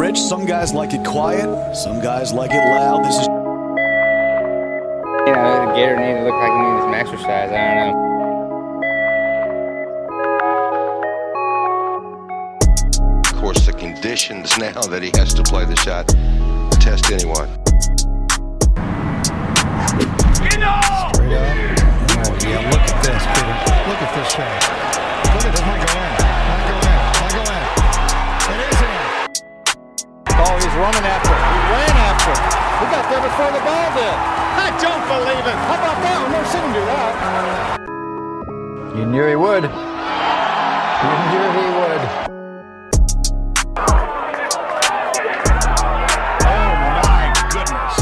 Rich, some guys like it quiet, some guys like it loud. This is. You know, Gator needed to look like he needed some exercise. I don't know. Of course, the conditions now that he has to play the shot test anyone. Straight up. Oh, yeah, look at this, Peter. Look at this shot. Look at this. Might go in. Might go in. Might go in. It is in. Oh, he's running after it. He ran after it. He got there before the ball did. I don't believe it. How about that? I've never seen him do that. You knew he would. You knew he would. Oh, my goodness.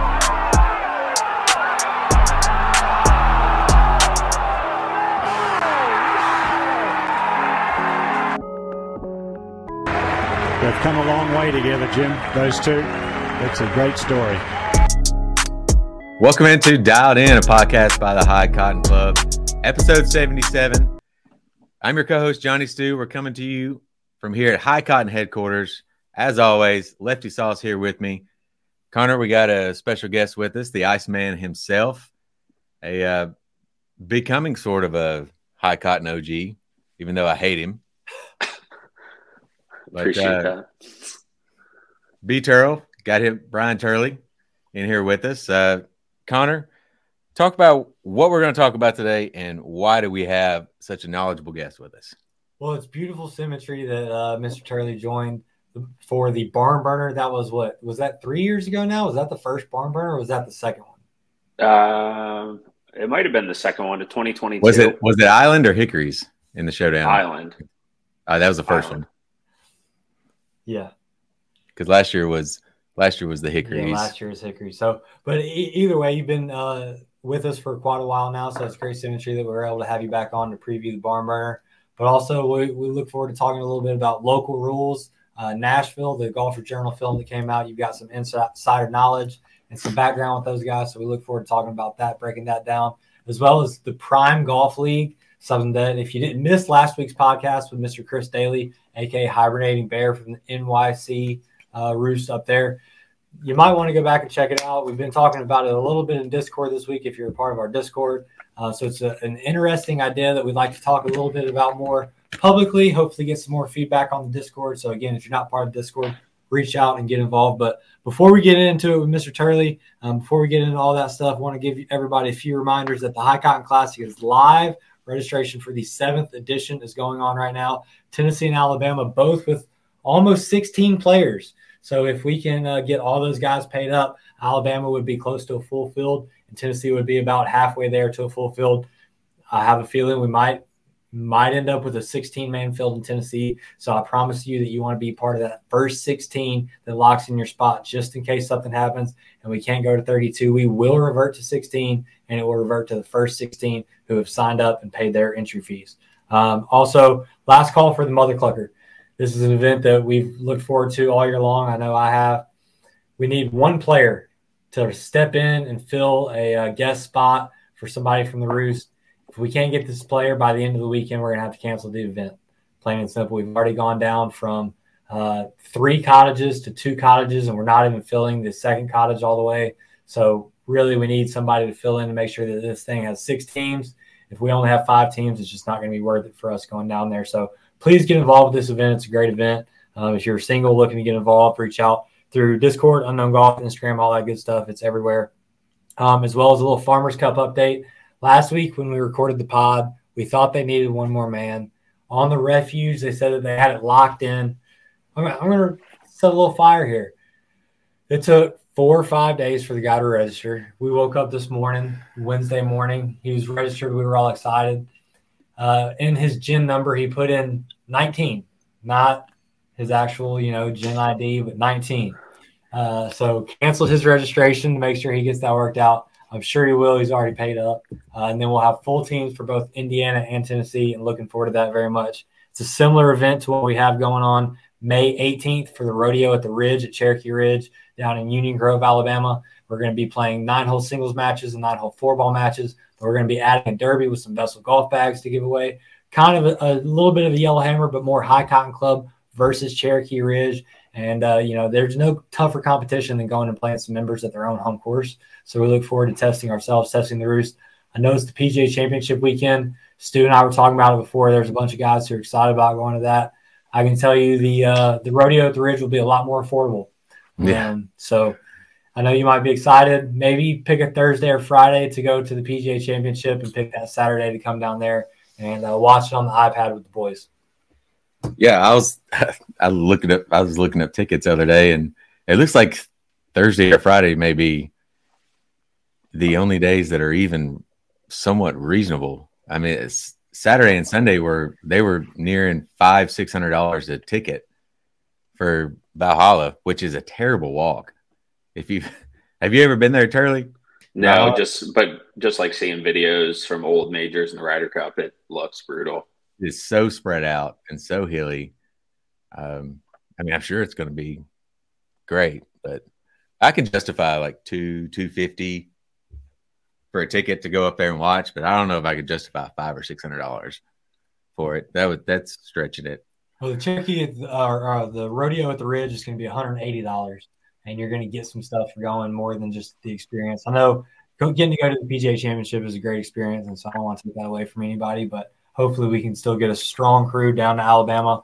They've come a long way together, Jim, those two. It's a great story. Welcome into Dialed In, a podcast by the High Cotton Club, episode 77. I'm your co-host, Johnny Stu. We're coming to you from here at High Cotton headquarters. As always, Lefty Sauce here with me. Connor, we got a special guest with us, the Iceman himself, a becoming sort of a High Cotton OG, even though I hate him. But, appreciate that. B. Turl, got him, Brian Turley in here with us. Connor, talk about what we're going to talk about today and why do we have such a knowledgeable guest with us? Well, it's beautiful symmetry that Mr. Turley joined for the barn burner. That was what? Was that 3 years ago now? Was that the first barn burner or was that the second one? It might have been the second one to 2022. Was it Island or Hickories in the showdown? Island. That was the first one. Yeah. Because last year was the Hickories. Yeah, last year was Hickory. So, but either way, you've been with us for quite a while now, so it's great symmetry that we're able to have you back on to preview the barn burner. But also, we look forward to talking a little bit about local rules. Nashville, the Golfer Journal film that came out, you've got some insider knowledge and some background with those guys. So we look forward to talking about that, breaking that down, as well as the Prime Golf League, something that if you didn't miss last week's podcast with Mr. Chris Daly, a.k.a. Hibernating Bear from the NYC Roost up there, you might want to go back and check it out. We've been talking about it a little bit in Discord this week if you're a part of our Discord. So it's an interesting idea that we'd like to talk a little bit about more publicly, hopefully get some more feedback on the Discord. So, again, if you're not part of Discord, reach out and get involved. But before we get into it with Mr. Turley, before we get into all that stuff, I want to give everybody a few reminders that the High Cotton Classic is live. Registration for the 7th edition is going on right now. Tennessee and Alabama, both with almost 16 players. So if we can get all those guys paid up, Alabama would be close to a full field, and Tennessee would be about halfway there to a full field. I have a feeling we might end up with a 16-man field in Tennessee. So I promise you that you want to be part of that first 16 that locks in your spot just in case something happens and we can't go to 32. We will revert to 16, and it will revert to the first 16 who have signed up and paid their entry fees. Also, last call for the Mother Clucker. This is an event that we've looked forward to all year long. I know I have. We need one player to step in and fill a guest spot for somebody from the Roost. If we can't get this player by the end of the weekend, we're going to have to cancel the event. Plain and simple. We've already gone down from 3 cottages to 2 cottages, and we're not even filling the second cottage all the way. So really we need somebody to fill in to make sure that this thing has 6 teams. If we only have 5 teams, it's just not going to be worth it for us going down there. So please get involved with this event. It's a great event. If you're single looking to get involved, reach out through Discord, Unknown Golf, Instagram, all that good stuff. It's everywhere. As well as a little Farmers Cup update. Last week when we recorded the pod, we thought they needed one more man. On the refuge, they said that they had it locked in. I'm going to set a little fire here. It took 4 or 5 days for the guy to register. We woke up this morning, Wednesday morning. He was registered. We were all excited. In his GIN number, he put in 19, not his actual, GIN ID, but 19. So canceled his registration to make sure he gets that worked out. I'm sure he will. He's already paid up. And then we'll have full teams for both Indiana and Tennessee, and looking forward to that very much. It's a similar event to what we have going on May 18th for the rodeo at the Ridge at Cherokee Ridge down in Union Grove, Alabama. We're going to be playing 9-hole singles matches and 9-hole 4-ball matches. We're going to be adding a derby with some Vessel golf bags to give away. Kind of a little bit of a Yellowhammer, but more High Cotton Club versus Cherokee Ridge. And, there's no tougher competition than going and playing some members at their own home course. So we look forward to testing ourselves, testing the Roost. I know it's the PGA Championship weekend. Stu and I were talking about it before. There's a bunch of guys who are excited about going to that. I can tell you the rodeo at the Ridge will be a lot more affordable. Yeah. So I know you might be excited. Maybe pick a Thursday or Friday to go to the PGA Championship and pick that Saturday to come down there and watch it on the iPad with the boys. Yeah, I was looking up tickets the other day, and it looks like Thursday or Friday may be the only days that are even somewhat reasonable. I mean, it's Saturday and Sunday they were nearing $500-$600 a ticket for Valhalla, which is a terrible walk. Have you ever been there, Turley? No, just like seeing videos from old majors and the Ryder Cup, it looks brutal. It's so spread out and so hilly. I'm sure it's going to be great, but I can justify like $250 for a ticket to go up there and watch, but I don't know if I could justify $500 or $600 for it. That's stretching it. Well, the Cherokee or the rodeo at the Ridge is going to be $180, and you're going to get some stuff for going more than just the experience. I know getting to go to the PGA Championship is a great experience, and so I don't want to take that away from anybody, but hopefully we can still get a strong crew down to Alabama.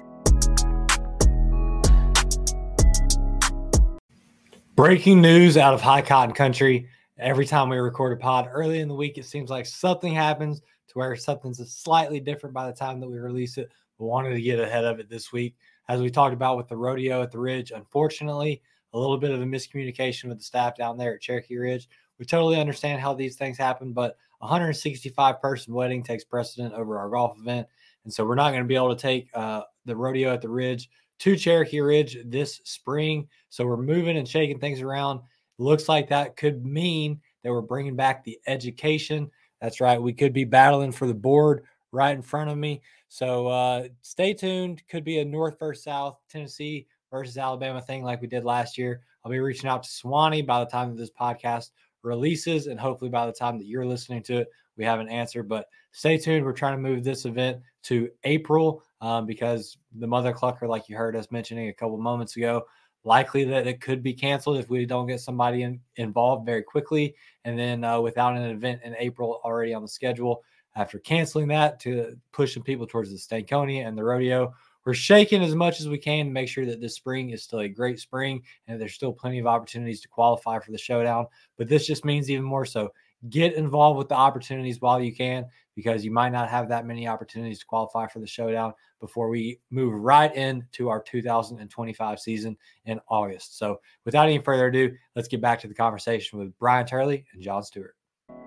Breaking news out of High Cotton Country. Every time we record a pod early in the week, it seems like something happens to where something's slightly different by the time that we release it. We wanted to get ahead of it this week. As we talked about with the rodeo at the Ridge, unfortunately, a little bit of a miscommunication with the staff down there at Cherokee Ridge. We totally understand how these things happen, but 165-person wedding takes precedent over our golf event. And so we're not going to be able to take the rodeo at the Ridge to Cherokee Ridge this spring. So we're moving and shaking things around. Looks like that could mean that we're bringing back the education. That's right. We could be battling for the board right in front of me. So stay tuned. Could be a North versus South, Tennessee versus Alabama thing like we did last year. I'll be reaching out to Swanee by the time that this podcast releases, and hopefully by the time that you're listening to it, we have an answer. But stay tuned. We're trying to move this event to April because the Mother Clucker, like you heard us mentioning a couple moments ago, likely that it could be canceled if we don't get somebody involved very quickly. And then without an event in April already on the schedule, after canceling that to pushing people towards the Stankonia and the rodeo, we're shaking as much as we can to make sure that this spring is still a great spring and there's still plenty of opportunities to qualify for the showdown. But this just means even more so. Get involved with the opportunities while you can, because you might not have that many opportunities to qualify for the showdown before we move right into our 2025 season in August. So without any further ado, let's get back to the conversation with Brian Turley and John Stewart.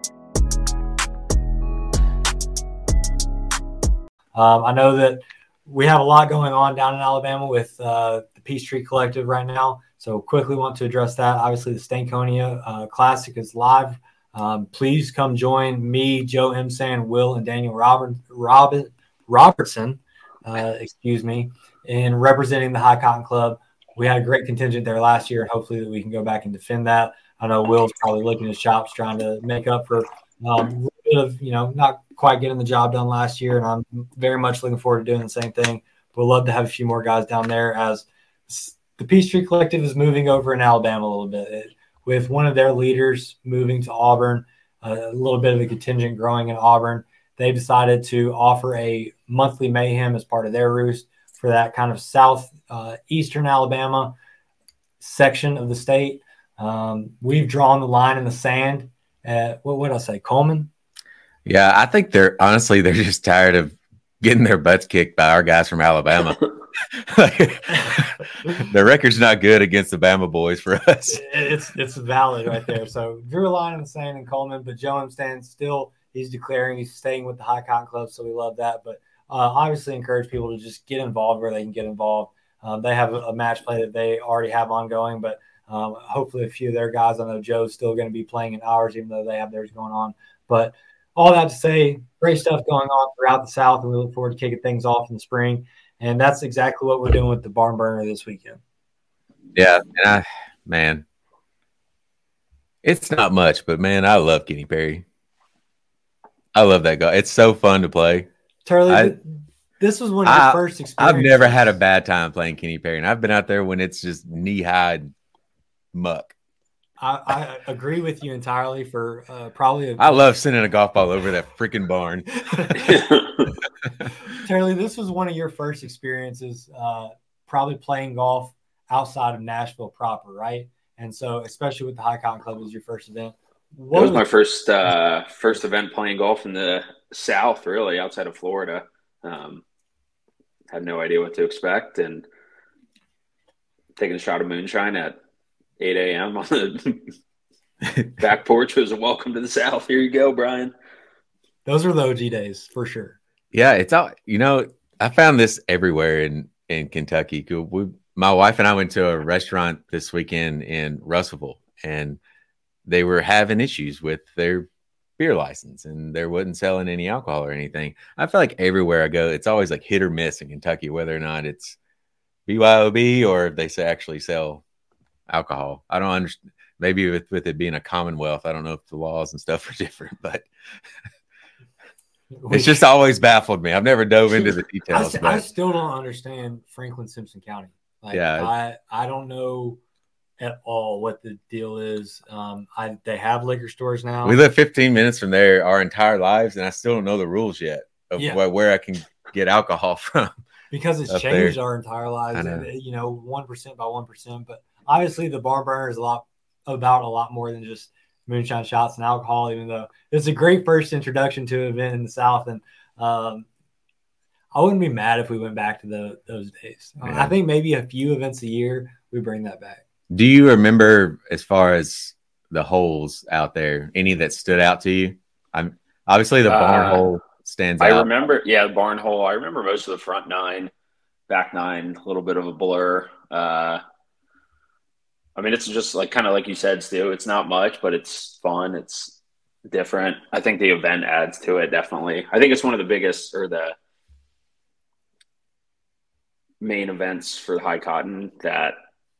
I know that we have a lot going on down in Alabama with the Peachtree Collective right now. So quickly want to address that. Obviously, the Stankonia Classic is live. Please come join me, Joe Imsan, Will, and Daniel Robertson, in representing the High Cotton Club. We had a great contingent there last year, and hopefully that we can go back and defend that. I know Will's probably licking his chops trying to make up for a little bit of, not quite getting the job done last year, and I'm very much looking forward to doing the same thing. We'd love to have a few more guys down there as the Peachtree Collective is moving over in Alabama a little bit. With one of their leaders moving to Auburn, a little bit of a contingent growing in Auburn, they decided to offer a monthly mayhem as part of their Roost for that kind of southeastern Alabama section of the state. We've drawn the line in the sand at, what would I say, Coleman? Yeah, I think they're just tired of getting their butts kicked by our guys from Alabama. The record's not good against the Bama boys for us. It's valid right there. So drew a line in the sand in Coleman, but Joe Imstan still, he's declaring he's staying with the High Cotton Club, so we love that. But obviously encourage people to just get involved where they can get involved. They have a match play that they already have ongoing, but hopefully a few of their guys, I know Joe's still going to be playing in ours, even though they have theirs going on. But all that to say, great stuff going on throughout the South, and we look forward to kicking things off in the spring. And that's exactly what we're doing with the Barn Burner this weekend. Yeah, and it's not much, but man, I love Kenny Perry. I love that guy. It's so fun to play. Turley, This was one of your first experiences. I've never had a bad time playing Kenny Perry, and I've been out there when it's just knee-high muck. I agree with you entirely for probably. I love sending a golf ball over that freaking barn. Charlie, this was one of your first experiences, probably playing golf outside of Nashville proper, right? And so, especially with the High Cotton Club, was your first event. It was my first event playing golf in the South, really, outside of Florida. Had no idea what to expect, and taking a shot of moonshine at 8 a.m. on the back porch was a welcome to the South. Here you go, Brian. Those were the OG days for sure. Yeah, it's all, I found this everywhere in Kentucky. My wife and I went to a restaurant this weekend in Russellville, and they were having issues with their beer license, and they wasn't selling any alcohol or anything. I feel like everywhere I go, it's always like hit or miss in Kentucky, whether or not it's BYOB or if they actually sell alcohol. I don't understand. Maybe with it being a commonwealth, I don't know if the laws and stuff are different, but it's just always baffled me. I've never dove into the details. I still don't understand Franklin Simpson County. I don't know at all what the deal is. They have liquor stores now. We live 15 minutes from there our entire lives, and I still don't know the rules yet of where I can get alcohol from. Because it's changed our entire lives, and 1% by 1%. But obviously, the Barn Burner is a lot more than just moonshine shots and alcohol. Even though it's a great first introduction to an event in the South, and I wouldn't be mad if we went back to those days. I think maybe a few events a year we bring that back. Do you remember, as far as the holes out there, any that stood out to you? Obviously the barn hole stands out. I remember, the barn hole. I remember most of the front 9, back 9, a little bit of a blur. It's just kind of like you said, Stu. It's not much, but it's fun. It's different. I think the event adds to it, definitely. I think it's one of the biggest, or the main events for the High Cotton, that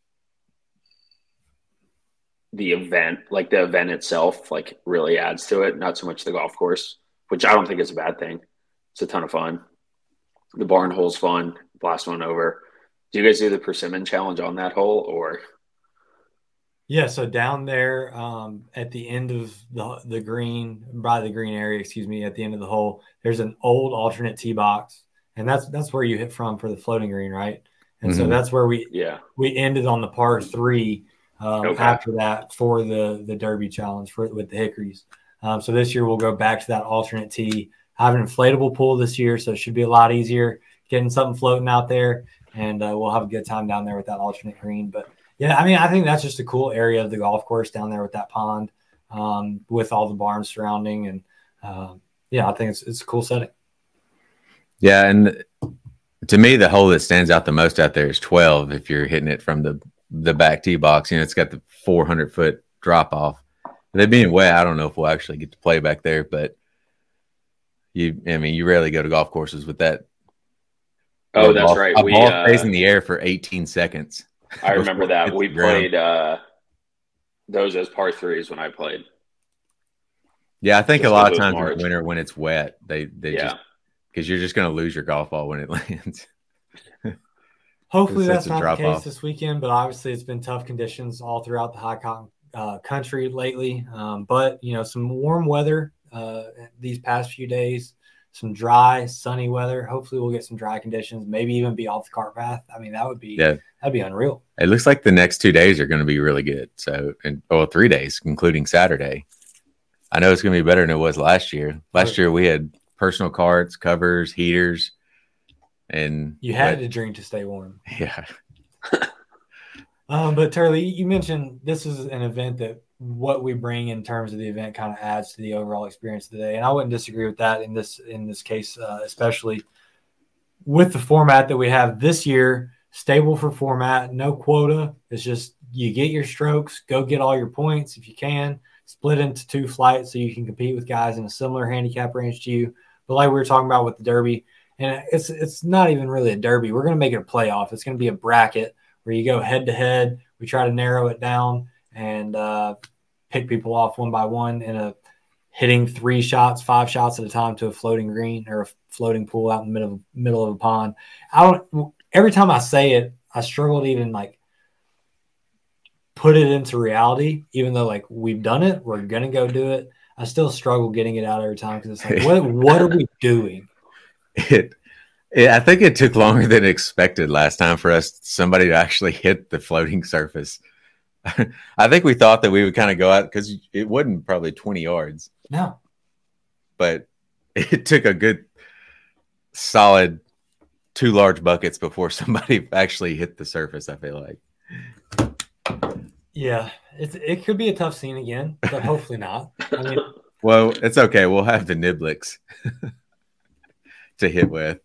the event itself, really adds to it. Not so much the golf course, which I don't think is a bad thing. It's a ton of fun. The barn hole's fun. Blast one over. Do you guys do the Persimmon Challenge on that hole, or? Yeah, so down there at the end of the green, by the green area, at the end of the hole, there's an old alternate tee box, and that's where you hit from for the floating green, right? And so that's where we ended on the par 3 after that for the Derby Challenge with the Hickories. So this year we'll go back to that alternate tee. I have an inflatable pool this year, so it should be a lot easier getting something floating out there, and we'll have a good time down there with that alternate green. But yeah, I think that's just a cool area of the golf course down there with that pond, with all the barns surrounding. And I think it's a cool setting. Yeah. And to me, the hole that stands out the most out there is 12. If you're hitting it from the back tee box, it's got the 400-foot drop off. They being wet, I don't know if we'll actually get to play back there, but you rarely go to golf courses with that. Oh, that's right. A ball stays in the air for 18 seconds. I remember that. We played those as par 3s when I played. Yeah, I think a lot of times in the winter when it's wet, they just, because you're just going to lose your golf ball when it lands. Hopefully that's not the case this weekend, but obviously it's been tough conditions all throughout the High Cotton country lately. But, some warm weather these past few days, some dry, sunny weather. Hopefully we'll get some dry conditions, maybe even be off the cart path. That'd be unreal. It looks like the next 2 days are going to be really good. So, 3 days, including Saturday. I know it's going to be better than it was last year. Last year we had personal carts, covers, heaters, and you had to drink to stay warm. Yeah. But Turley, you mentioned this is an event that what we bring in terms of the event kind of adds to the overall experience of the day. And I wouldn't disagree with that in this case, especially with the format that we have this year, stable for format, no quota. It's just you get your strokes, go get all your points if you can, split into 2 flights so you can compete with guys in a similar handicap range to you. But like we were talking about with the Derby, and it's not even really a Derby. We're going to make it a playoff. It's going to be a bracket where you go head to head. We try to narrow it down and pick people off one by one in a hitting 3 shots, 5 shots at a time to a floating green or a floating pool out in the middle of a pond. Every time I say it, I struggle to even like put it into reality, even though like we've done it, we're going to go do it. I still struggle getting it out every time because it's like, what are we doing? I think it took longer than expected last time for somebody to actually hit the floating surface. I think we thought that we would kind of go out because it wasn't probably 20 yards. No. But it took a good solid 2 large buckets before somebody actually hit the surface, I feel like. Yeah, it could be a tough scene again, but hopefully not. I mean, well, it's okay. We'll have the Niblets to hit with.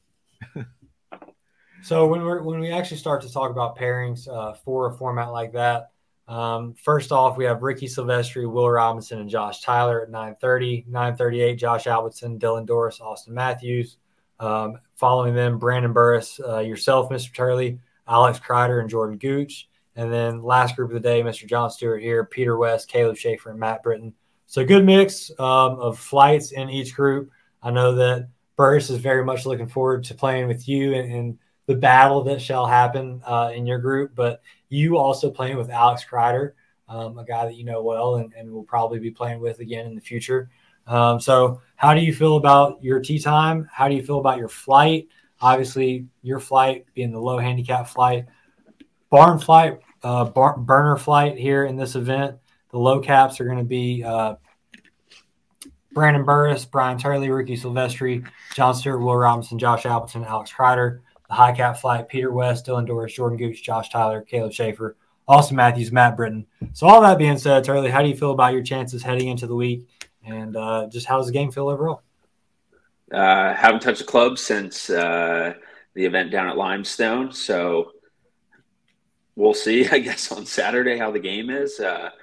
So when we actually start to talk about pairings for a format like that, first off, we have Ricky Silvestri, Will Robinson, and Josh Tyler at 9:30. 9:38, Josh Albertson, Dylan Doris, Austin Matthews. Following them, Brandon Burris, yourself, Mr. Turley, Alex Kreider, and Jordan Gooch. And then last group of the day, Mr. John Stewart here, Peter West, Caleb Schaefer, and Matt Britton. So good mix of flights in each group. I know that Burris is very much looking forward to playing with you and the battle that shall happen in your group. But you also playing with Alex Kreider, a guy that you know well and will probably be playing with again in the future. So how do you feel about your tee time? How do you feel about your flight? Obviously, your flight being the low handicap flight. Barn flight, burner flight here in this event. The low caps are going to be Brandon Burris, Brian Turley, Ricky Silvestri, John Stewart, Will Robinson, Josh Albertson, Alex Kreider. The high cap flight, Peter West, Dylan Doris, Jordan Gooch, Josh Tyler, Caleb Schaefer, Austin Matthews, Matt Britton. So all that being said, Turley, how do you feel about your chances heading into the week? And just how does the game feel overall? Haven't touched a club since the event down at Limestone. So we'll see, I guess, on Saturday how the game is.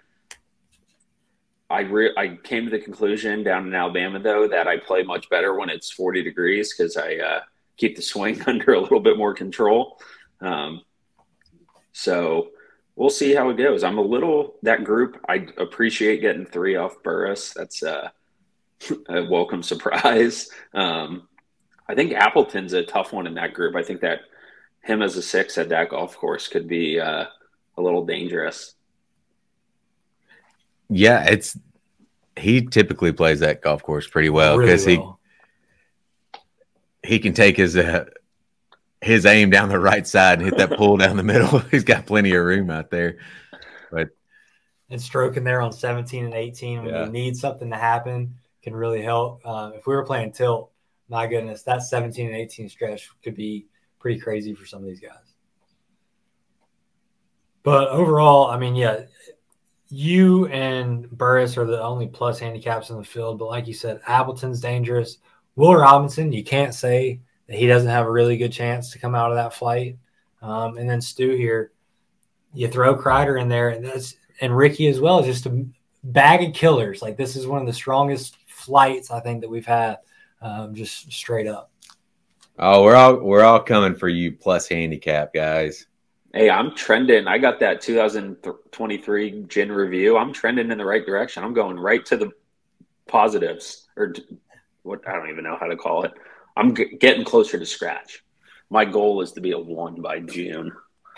I came to the conclusion down in Alabama, though, that I play much better when it's 40 degrees because I keep the swing under a little bit more control. So we'll see how it goes. That group, I appreciate getting 3 off Burris. That's a welcome surprise. I think Appleton's a tough one in that group. I think that him as a 6 at that golf course could be a little dangerous. Yeah, he typically plays that golf course pretty well because he can take his aim down the right side and hit that pull down the middle. He's got plenty of room out there. But and stroking there on 17 and 18 when you need something to happen can really help. If we were playing tilt, my goodness, that 17 and 18 stretch could be pretty crazy for some of these guys. But overall, I mean, yeah, you and Burris are the only plus handicaps in the field. But like you said, Appleton's dangerous. Will Robinson, you can't say that he doesn't have a really good chance to come out of that flight. And then Stu here, you throw Kreider in there, and Ricky as well, just a bag of killers. Like this is one of the strongest flights I think that we've had, just straight up. Oh, we're all coming for you plus handicap guys. Hey, I'm trending. I got that 2023 Gin review. I'm trending in the right direction. I'm going right to the positives, or what I don't even know how to call it. I'm getting closer to scratch. My goal is to be a 1 by June.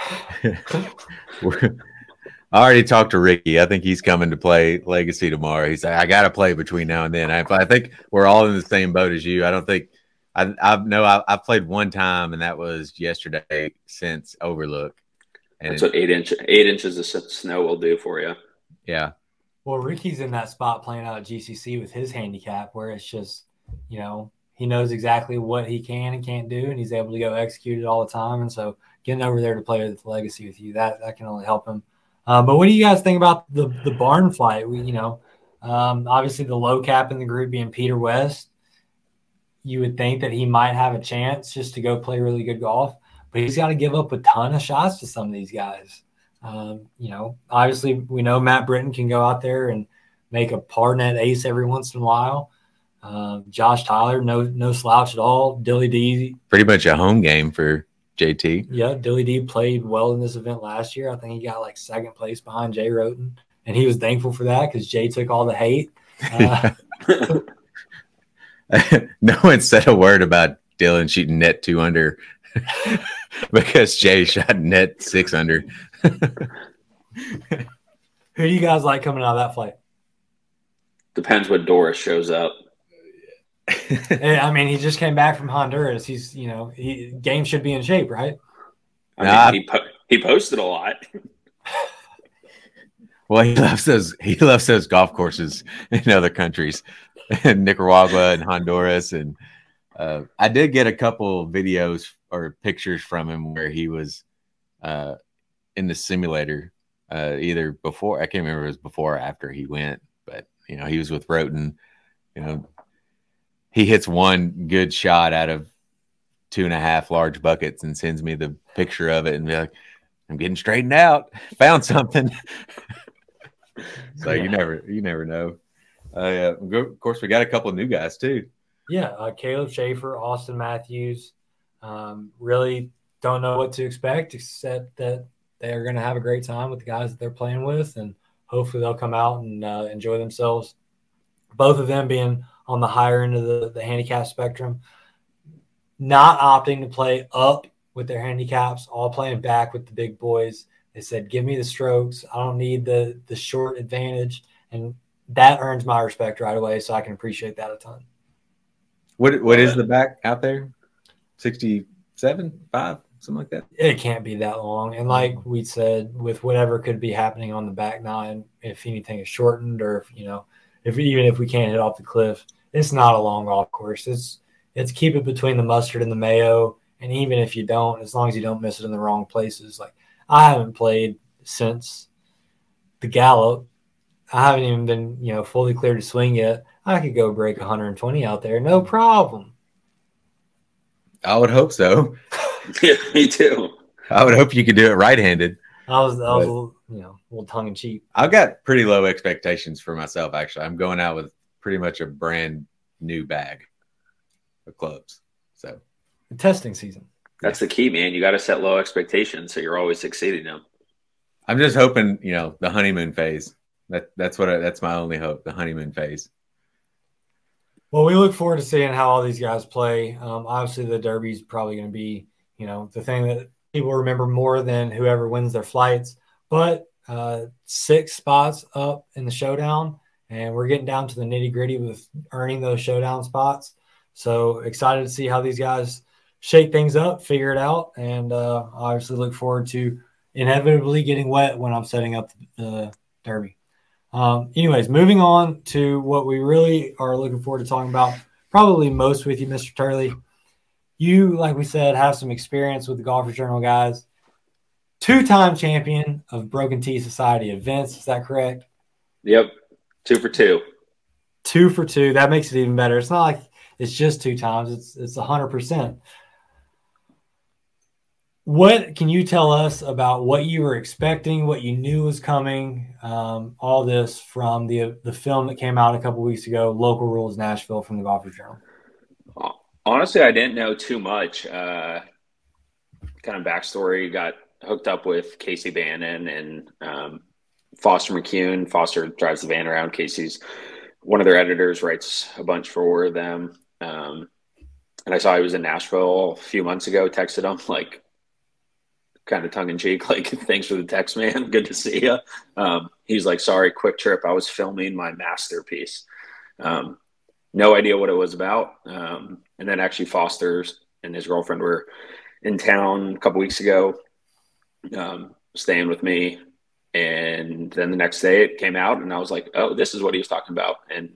I already talked to Ricky. I think he's coming to play Legacy tomorrow. He's like, I got to play between now and then. I think we're all in the same boat as you. I don't think I played one time, and that was yesterday since Overlook. And that's what 8 inches of snow will do for you. Yeah. Well, Ricky's in that spot playing out at GCC with his handicap where it's just, he knows exactly what he can and can't do, and he's able to go execute it all the time. And so getting over there to play with Legacy with you, that can only help him. But what do you guys think about the barn flight? Obviously the low cap in the group being Peter West. You would think that he might have a chance just to go play really good golf, but he's got to give up a ton of shots to some of these guys. Obviously we know Matt Britton can go out there and make a par net ace every once in a while. Josh Tyler, no slouch at all. Dilly D, pretty much a home game for JT. Yeah, Dilly D played well in this event last year. I think he got like second place behind Jay Roten, and he was thankful for that because Jay took all the hate. No one said a word about Dylan shooting net 2 under because Jay shot net 6 under. Who do you guys like coming out of that flight? Depends what Doris shows up. I mean, he just came back from Honduras. He's, game should be in shape, right? I mean, he posted a lot. Well, he loves those golf courses in other countries, in Nicaragua and Honduras, and I did get a couple videos or pictures from him where he was in the simulator, either before, I can't remember if it was before or after he went, but he was with Roten. He hits one good shot out of 2.5 large buckets and sends me the picture of it and be like, I'm getting straightened out. Found something. So you never know. Of course, we got a couple of new guys too. Yeah, Caleb Schaefer, Austin Matthews. Really don't know what to expect, except that they're going to have a great time with the guys that they're playing with, and hopefully they'll come out and enjoy themselves. Both of them being on the higher end of the handicap spectrum, not opting to play up with their handicaps, all playing back with the big boys. They said, give me the strokes. I don't need the short advantage. And that earns my respect right away, so I can appreciate that a ton. What is the back out there? 67, 5, something like that? It can't be that long. And like we said, with whatever could be happening on the back nine, if anything is shortened or if we can't hit off the cliff, it's not a long golf course. It's keep it between the mustard and the mayo. And even if you don't, as long as you don't miss it in the wrong places. Like, I haven't played since the Gallup. I haven't even been, fully cleared to swing yet. I could go break 120 out there, no problem. I would hope so. Yeah, me too. I would hope you could do it right-handed. I was a little tongue in cheek. I've got pretty low expectations for myself. Actually, I'm going out with pretty much a brand new bag of clubs. So, the testing season. That's the key, man. You got to set low expectations so you're always exceeding them. I'm just hoping, the honeymoon phase. That's my only hope, the honeymoon phase. Well, we look forward to seeing how all these guys play. Obviously, the Derby is probably going to be, the thing that people remember more than whoever wins their flights. But 6 spots up in the showdown, and we're getting down to the nitty-gritty with earning those showdown spots. So excited to see how these guys shake things up, figure it out, and obviously look forward to inevitably getting wet when I'm setting up the Derby. Anyways, moving on to what we really are looking forward to talking about, probably most with you, Mr. Turley. You, like we said, have some experience with the Golfers Journal guys. 2-time champion of Broken Tee Society events. Is that correct? Yep. 2 for 2. 2 for 2. That makes it even better. It's not like it's just 2 times. It's 100%. What can you tell us about what you were expecting, what you knew was coming, all this from the film that came out a couple weeks ago, Local Rules Nashville from the Golfers Journal? Honestly, I didn't know too much. Kind of backstory, got hooked up with Casey Bannon and Foster McCune. Foster drives the van around. Casey's one of their editors, writes a bunch for them. And I saw he was in Nashville a few months ago, texted him, like, kind of tongue-in-cheek, like, thanks for the text, man. Good to see you. He's like, sorry, quick trip. I was filming my masterpiece. No idea what it was about. And then actually Foster and his girlfriend were in town a couple weeks ago, staying with me. And then the next day it came out and I was like, oh, this is what he was talking about. And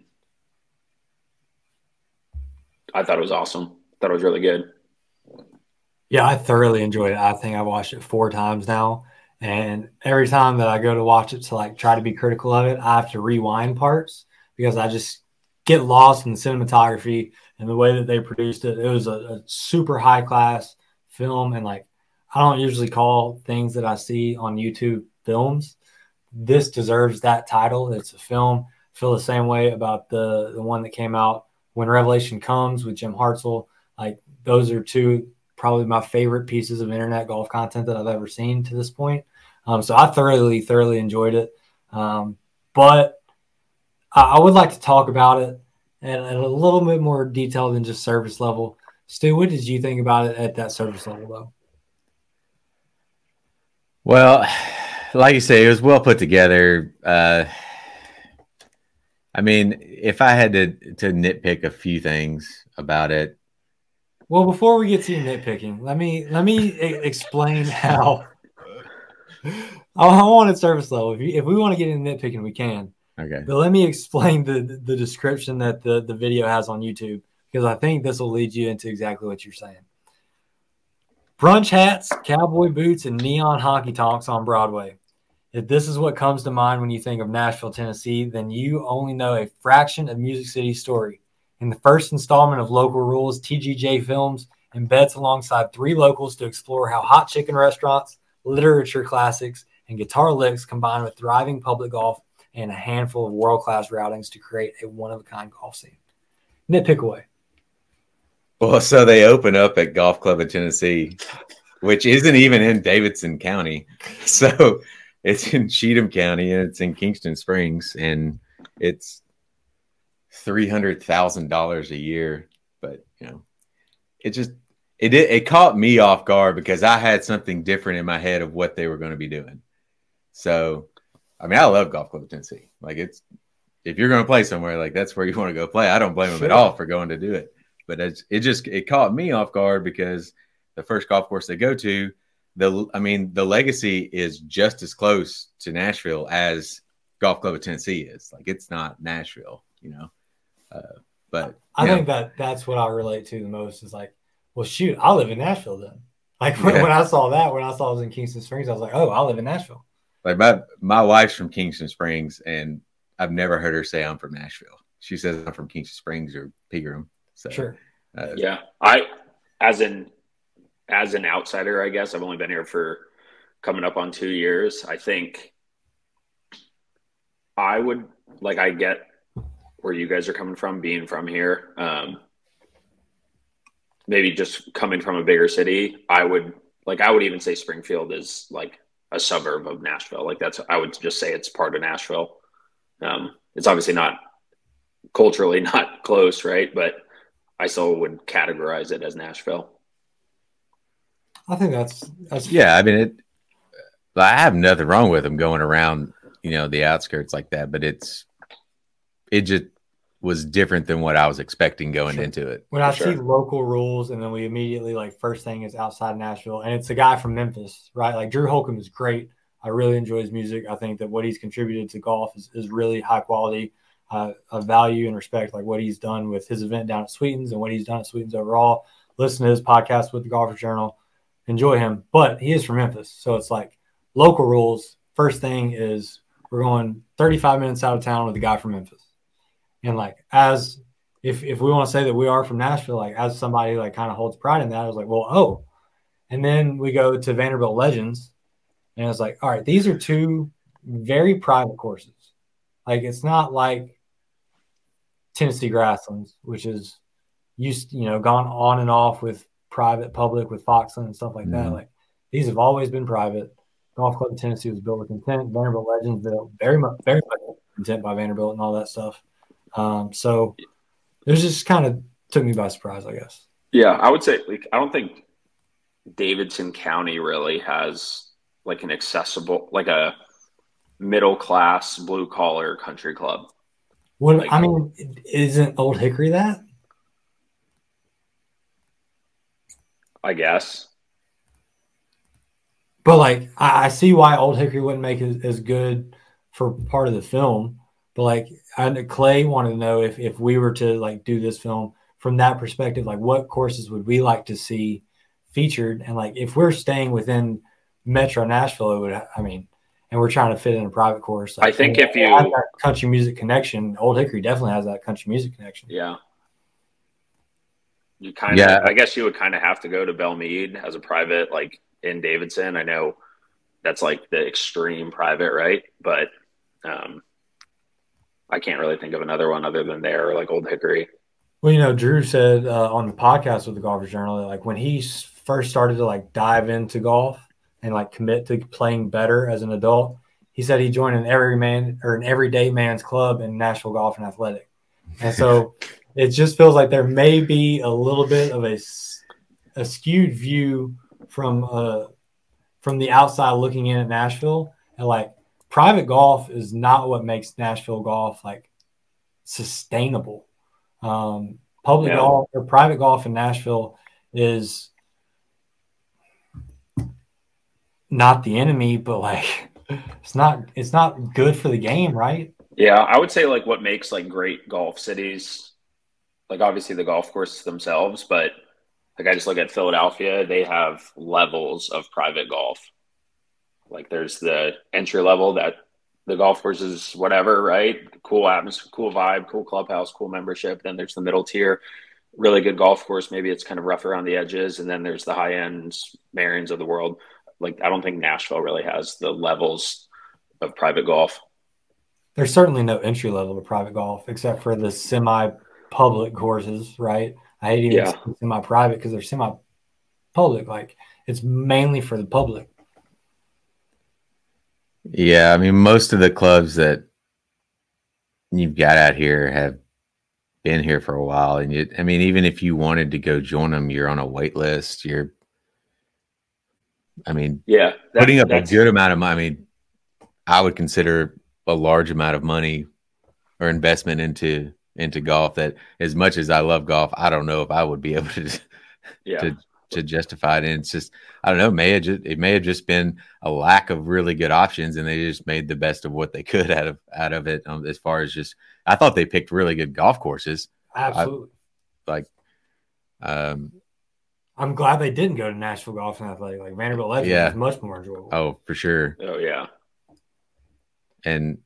I thought it was awesome. Thought it was really good. Yeah, I thoroughly enjoyed it. I think I watched it 4 times now. And every time that I go to watch it to try to be critical of it, I have to rewind parts because I just get lost in the cinematography and the way that they produced it. It was a super high class film. And I don't usually call things that I see on YouTube films. This deserves that title. It's a film. I feel the same way about the one that came out When Revelation Comes with Jim Hartzell. Those are 2 probably my favorite pieces of internet golf content that I've ever seen to this point. So I thoroughly enjoyed it. But I would like to talk about it. and a little bit more detail than just surface level. Stu, what did you think about it at that surface level, though? Well, like you say, it was well put together. I mean, if I had to nitpick a few things about it. Well, before we get to nitpicking, let me explain how. I wanted surface level. If we want to get into nitpicking, we can. Okay. But let me explain the description that the video has on YouTube, because I think this will lead you into exactly what you're saying. Brunch hats, cowboy boots, and neon honky tonks on Broadway. If this is what comes to mind when you think of Nashville, Tennessee, then you only know a fraction of Music City's story. In the first installment of Local Rules, TGJ Films embeds alongside 3 locals to explore how hot chicken restaurants, literature classics, and guitar licks combine with thriving public golf and a handful of world-class routings to create a one-of-a-kind golf scene. Nitpick away. Well, so they open up at Golf Club of Tennessee, which isn't even in Davidson County. So it's in Cheatham County, and it's in Kingston Springs, and it's $300,000 a year. But, you know, it caught me off guard because I had something different in my head of what they were going to be doing. So, I mean, I love Golf Club of Tennessee. Like, if you're going to play somewhere, like, that's where you want to go play. I don't blame them at all for going to do it. But it caught me off guard because the first golf course they go to, the legacy is just as close to Nashville as Golf Club of Tennessee is. Like, it's not Nashville, you know. But I think that's what I relate to the most is like, well, shoot, I live in Nashville then. Like when I saw it was in Kingston Springs, I was like, oh, I live in Nashville. Like my wife's from Kingston Springs, and I've never heard her say I'm from Nashville. She says I'm from Kingston Springs or Pegram. So, sure. Yeah. I, as an outsider, I guess I've only been here for coming up on 2 years. I think I get where you guys are coming from, being from here. Maybe just coming from a bigger city, I would even say Springfield is like a suburb of Nashville. Like I would just say it's part of Nashville. It's obviously not culturally not close, right? But I still would categorize it as Nashville. I think that's yeah. I mean, I have nothing wrong with them going around, you know, the outskirts like that, but it just was different than what I was expecting going into it. When I see Local Rules, and then we immediately first thing is outside Nashville, and it's a guy from Memphis, right? Like Drew Holcomb is great. I really enjoy his music. I think that what he's contributed to golf is really high quality. I value and respect like what he's done with his event down at Sweetens and what he's done at Sweetens overall. Listen to his podcast with the Golfer Journal. Enjoy him. But he is from Memphis. So it's like Local Rules. First thing is we're going 35 minutes out of town with a guy from Memphis. And like as if we want to say that we are from Nashville, like as somebody who kind of holds pride in that, I was like, well, oh. And then we go to Vanderbilt Legends. And it's like, all right, these are 2 very private courses. Like it's not like Tennessee Grasslands, which is gone on and off with private, public, with Foxland and stuff like that. Like these have always been private. Golf Club of Tennessee was built with intent. Vanderbilt Legends built very much intent by Vanderbilt and all that stuff. So it just kind of took me by surprise, I guess. Yeah, I would say I don't think Davidson County really has an accessible, a middle class blue collar country club. Well, I mean, isn't Old Hickory that? I guess. But I see why Old Hickory wouldn't make it as good for part of the film. But Clay wanted to know if we were to do this film from that perspective, what courses would we like to see featured? And if we're staying within Metro Nashville, it would, and we're trying to fit in a private course. I think if you have that country music connection, Old Hickory definitely has that country music connection. Yeah. You I guess you would kind of have to go to Belmead as a private, in Davidson. I know that's the extreme private, right? But I can't really think of another one other than there, Old Hickory. Well, Drew said on the podcast with the Golfer Journal that when he first started to dive into golf and commit to playing better as an adult, he said he joined an everyday man's club in Nashville Golf and Athletic. And so it just feels like there may be a little bit of a skewed view from the outside looking in at Nashville. And like private golf is not what makes Nashville golf like sustainable. Public golf or private golf in Nashville is not the enemy, but like it's not good for the game, right? Yeah, I would say like what makes like great golf cities, like obviously the golf courses themselves, but like I just look at Philadelphia, they have levels of private golf. Like there's the entry level that the golf course is whatever, right? Cool atmosphere, cool vibe, cool clubhouse, cool membership. Then there's the middle tier, really good golf course. Maybe it's kind of rough around the edges. And then there's the high end Marions of the world. Like I don't think Nashville really has the levels of private golf. There's certainly no entry level to private golf except for the semi-public courses, right? I hate even saying semi-private because they're semi-public. Like it's mainly for the public. Yeah, I mean, most of the clubs that you've got out here have been here for a while, and even if you wanted to go join them, you're on a wait list. Putting up a good amount of money. I mean, I would consider a large amount of money or investment into golf. That as much as I love golf, I don't know if I would be able to justify it. And it's just, I don't know, it may have just been a lack of really good options, and they just made the best of what they could out of it. As far as just, I thought they picked really good golf courses. Absolutely. I'm glad they didn't go to Nashville Golf and Athletic. Like Vanderbilt Legends is much more enjoyable. Oh, for sure. Oh yeah. And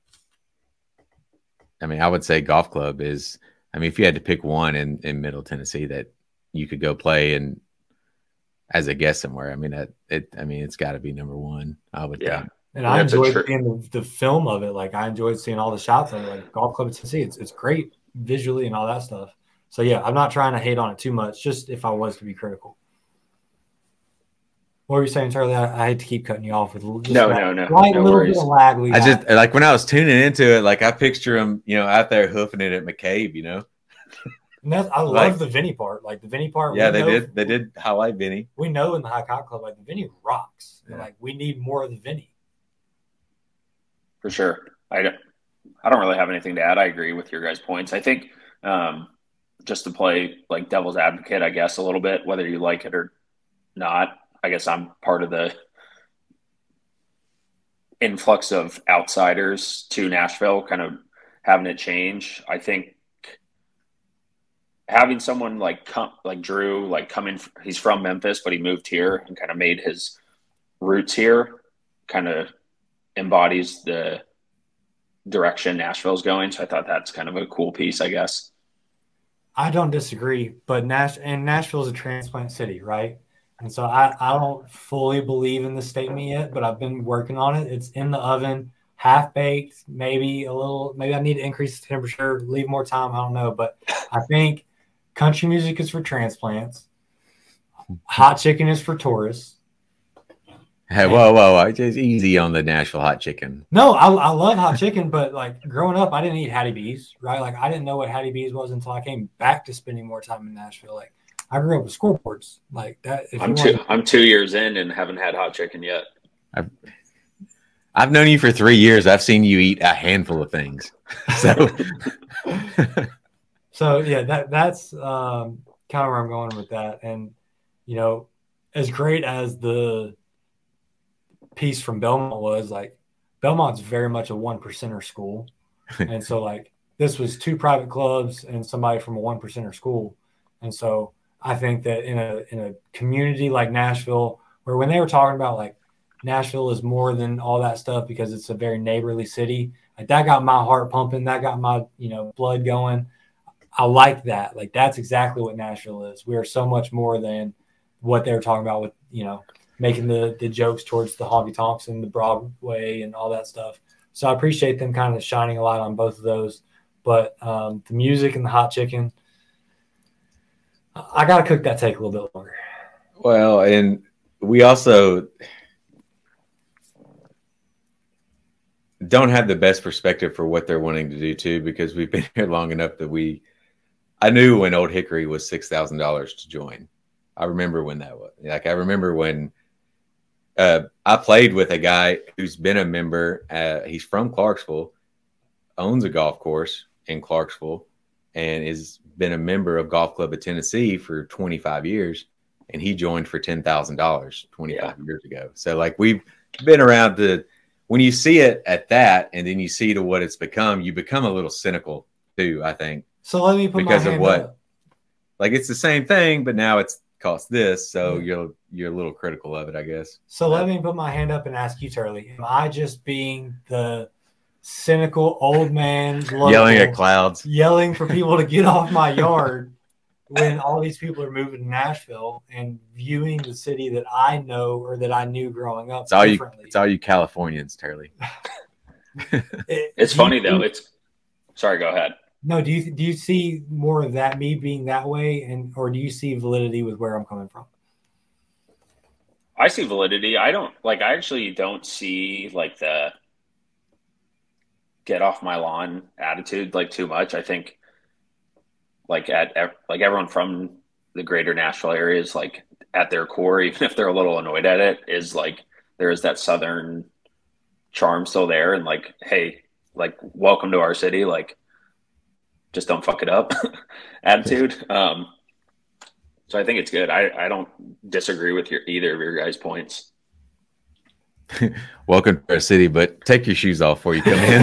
I mean, I would say golf club is, if you had to pick one in Middle Tennessee that you could go play and as a guest somewhere, it's got to be number one. I would think. And I enjoyed seeing the film of it. Like I enjoyed seeing all the shots of it. Like Golf Club of Tennessee, it's great visually and all that stuff. So yeah, I'm not trying to hate on it too much. Just if I was to be critical. What were you saying, Charlie? I hate to keep cutting you off with no little worries. bit of lag. I just like when I was tuning into it, like I picture him, out there hoofing it at McCabe, And I love the Vinny part. Like the Vinny part. Yeah, they did highlight Vinny. We know in the High Cotton Club, like the Vinny rocks. Yeah. Like we need more of the Vinny. For sure. I don't really have anything to add. I agree with your guys' points. I think just to play like devil's advocate, I guess a little bit, whether you like it or not. I guess I'm part of the influx of outsiders to Nashville, kind of having it change. I think having someone like Drew, like come in, he's from Memphis, but he moved here and kind of made his roots here, kind of embodies the direction Nashville's going. So I thought that's kind of a cool piece, I guess. I don't disagree, but Nashville is a transplant city, right? And so I don't fully believe in the statement yet, but I've been working on it. It's in the oven, half baked, maybe I need to increase the temperature, leave more time. I don't know. But I think country music is for transplants. Hot chicken is for tourists. Hey, whoa. Just easy on the Nashville hot chicken. No, I love hot chicken, but like growing up, I didn't eat Hattie B's, right? Like I didn't know what Hattie B's was until I came back to spending more time in Nashville. Like I grew up with scoreboards like that. I'm 2 years in and haven't had hot chicken yet. I've known you for 3 years. I've seen you eat a handful of things. So yeah, that's kind of where I'm going with that. And as great as the piece from Belmont was, like Belmont's very much a 1%er school, and so like this was 2 private clubs and somebody from a 1%er school, and so. I think that in a community like Nashville, where when they were talking about like Nashville is more than all that stuff because it's a very neighborly city, like that got my heart pumping, that got my blood going. I like that. Like that's exactly what Nashville is. We are so much more than what they were talking about with making the jokes towards the honky tonks and the Broadway and all that stuff. So I appreciate them kind of shining a light on both of those. But the music and the hot chicken. I got to cook that take a little bit longer. Well, and we also don't have the best perspective for what they're wanting to do too, because we've been here long enough that I knew when Old Hickory was $6,000 to join. I remember when that was. Like, I remember when I played with a guy who's been a member. He's from Clarksville, owns a golf course in Clarksville, and has been a member of Golf Club of Tennessee for 25 years. And he joined for $10,000 25 years ago. So, like, we've been around when you see it at that, and then you see to what it's become, you become a little cynical too, I think. So let me put because my of hand what, up. Like, it's the same thing, but now it's cost this, so you're a little critical of it, I guess. So let me put my hand up and ask you, Turley. Am I just being the cynical old man yelling at clouds, yelling for people to get off my yard when all these people are moving to Nashville and viewing the city that I know or that I knew growing up differently? It's all you Californians, Turley. It's funny though. Sorry, go ahead. No, do you see more of that, me being that way, or do you see validity with where I'm coming from? I see validity. I actually don't see like the get off my lawn attitude like too much. I think like everyone from the greater Nashville area is like at their core, even if they're a little annoyed at it, is like there is that Southern charm still there, and like, hey, like, welcome to our city, like, just don't fuck it up attitude. So I think it's good. I don't disagree with either of your guys' points. Welcome to our city, but take your shoes off before you come in.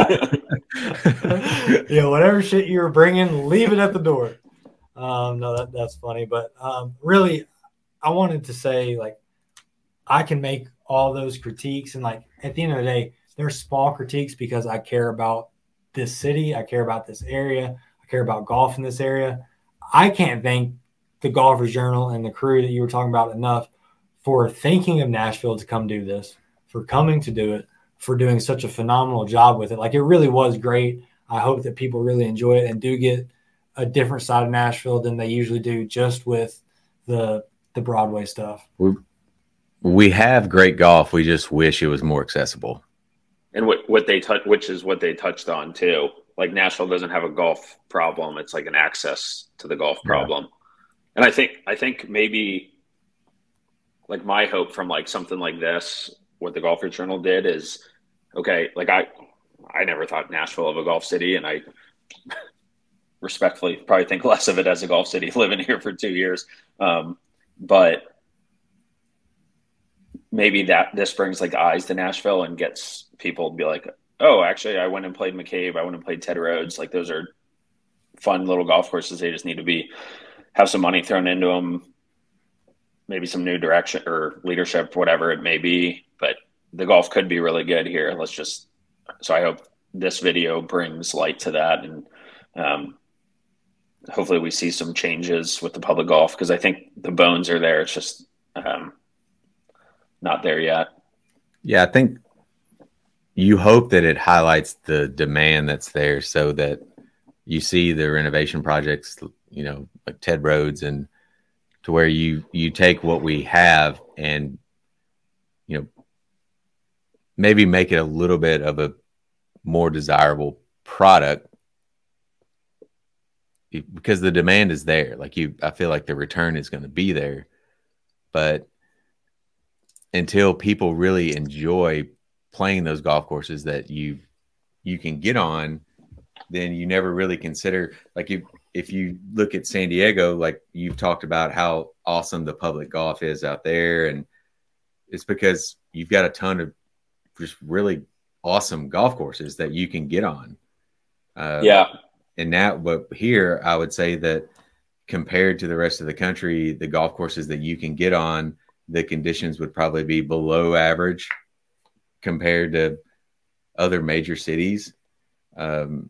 Yeah, whatever shit you were bringing, leave it at the door. No, that's funny. But really, I wanted to say, like, I can make all those critiques. And, like, at the end of the day, they're small critiques because I care about this city. I care about this area. I care about golf in this area. I can't thank the Golfers Journal and the crew that you were talking about enough for thinking of Nashville to come do this, for coming to do it, for doing such a phenomenal job with it. Like, it really was great. I hope that people really enjoy it and do get a different side of Nashville than they usually do just with the Broadway stuff. We have great golf. We just wish it was more accessible. And which is what they touched on too. Like, Nashville doesn't have a golf problem. It's like an access to the golf problem. And I think maybe like my hope from like something like this, what the Golfers Journal did is, okay, like I never thought Nashville of a golf city, and I respectfully probably think less of it as a golf city living here for 2 years. But maybe this brings like eyes to Nashville and gets people to be like, oh, actually, I went and played McCabe. I went and played Ted Rhodes. Like, those are fun little golf courses. They just need to have some money thrown into them, maybe some new direction or leadership, whatever it may be. But the golf could be really good here. So I hope this video brings light to that. And hopefully we see some changes with the public golf, because I think the bones are there. It's just not there yet. Yeah, I think you hope that it highlights the demand that's there, so that you see the renovation projects, you know, like Ted Rhodes, and to where you take what we have and, you know, maybe make it a little bit of a more desirable product, because the demand is there. Like, I feel like the return is going to be there, but until people really enjoy playing those golf courses that you can get on, then you never really consider, like, if you look at San Diego, like you've talked about how awesome the public golf is out there. And it's because you've got a ton of just really awesome golf courses that you can get on. And but here I would say that compared to the rest of the country, the golf courses that you can get on, the conditions would probably be below average compared to other major cities. Well,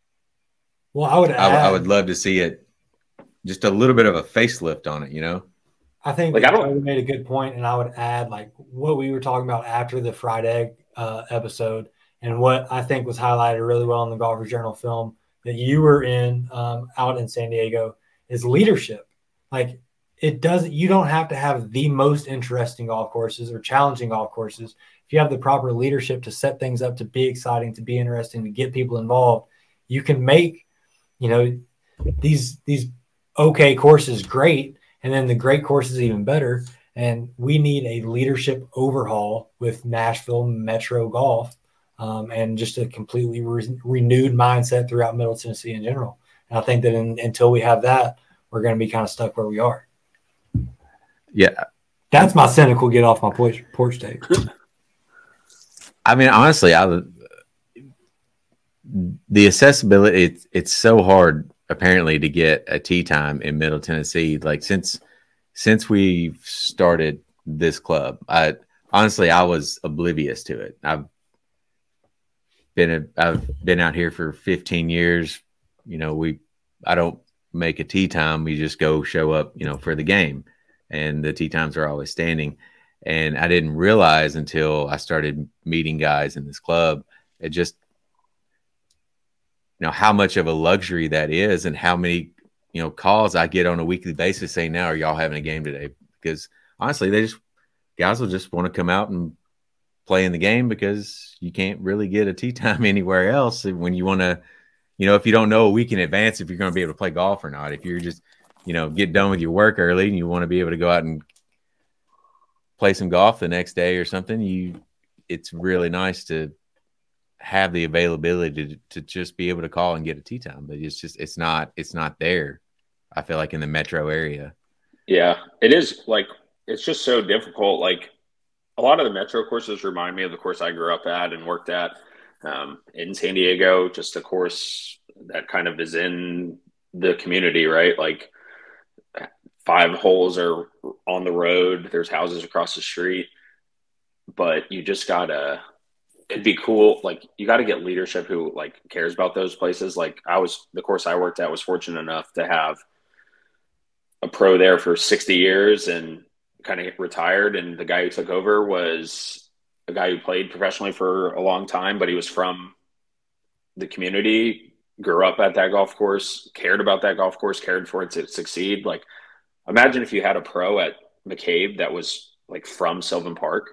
I would love to see it, just a little bit of a facelift on it, you know? I think you made a good point, and I would add, like, what we were talking about after the fried egg episode, and what I think was highlighted really well in the Golfers Journal film that you were in out in San Diego, is leadership. Like, you don't have to have the most interesting golf courses or challenging golf courses. If you have the proper leadership to set things up to be exciting, to be interesting, to get people involved, you can make, these okay courses great, and then the great courses even better. And we need a leadership overhaul with Nashville Metro Golf, and just a completely renewed mindset throughout Middle Tennessee in general. And I think that until we have that, we're going to be kind of stuck where we are. Yeah. That's my cynical get off my porch take. I mean, honestly, the accessibility, it's so hard apparently to get a tee time in Middle Tennessee. Like since we've started this club, I was oblivious to it. I've been out here for 15 years. I don't make a tee time. We just go show up, for the game, and the tee times are always standing. And I didn't realize until I started meeting guys in this club, it just, how much of a luxury that is, and how many, calls I get on a weekly basis saying, now, are y'all having a game today? Because honestly, guys will just want to come out and play in the game, because you can't really get a tee time anywhere else when you want to, if you don't know a week in advance if you're going to be able to play golf or not. If you're just, get done with your work early and you want to be able to go out and play some golf the next day or something, it's really nice to have the availability to just be able to call and get a tee time. But it's not there, I feel like, in the metro area. Yeah, it is. Like, it's just so difficult. Like, a lot of the metro courses remind me of the course I grew up at and worked at in San Diego, just a course that kind of is in the community, right? Like 5 holes are on the road. There's houses across the street, but you just gotta, it'd be cool. Like, you got to get leadership who cares about those places. Like, the course I worked at was fortunate enough to have a pro there for 60 years and kind of retired. And the guy who took over was a guy who played professionally for a long time, but he was from the community, grew up at that golf course, cared about that golf course, cared for it to succeed. Like, imagine if you had a pro at McCabe that was from Sylvan Park.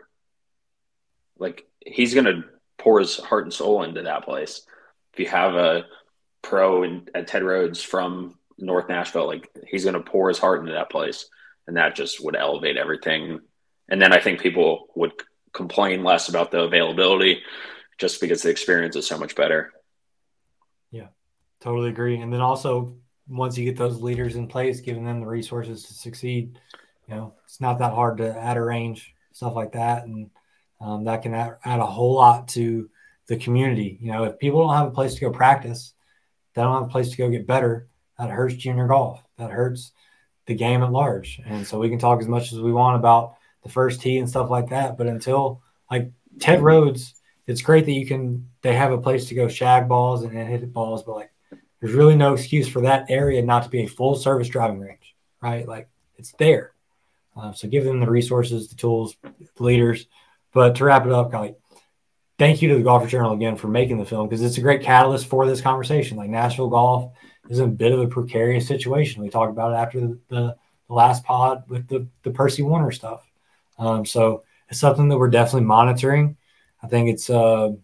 Like, he's going to pour his heart and soul into that place. If you have a pro at Ted Rhodes from North Nashville, he's going to pour his heart into that place, and that just would elevate everything. And then I think people would complain less about the availability, just because the experience is so much better. Yeah, totally agree. And then also, once you get those leaders in place, giving them the resources to succeed, it's not that hard to add a range, stuff like that. And that can add a whole lot to the community. If people don't have a place to go practice, they don't have a place to go get better, that hurts junior golf. That hurts the game at large. And so we can talk as much as we want about the first tee and stuff like that. But until Ted Rhodes, it's great that they have a place to go shag balls and hit balls, but there's really no excuse for that area not to be a full service driving range, right? It's there. So give them the resources, the tools, the leaders. But to wrap it up, thank you to the Golfer Journal again for making the film, because it's a great catalyst for this conversation. Nashville golf is in a bit of a precarious situation. We talked about it after the last pod with the Percy Warner stuff. So it's something that we're definitely monitoring. I think it's I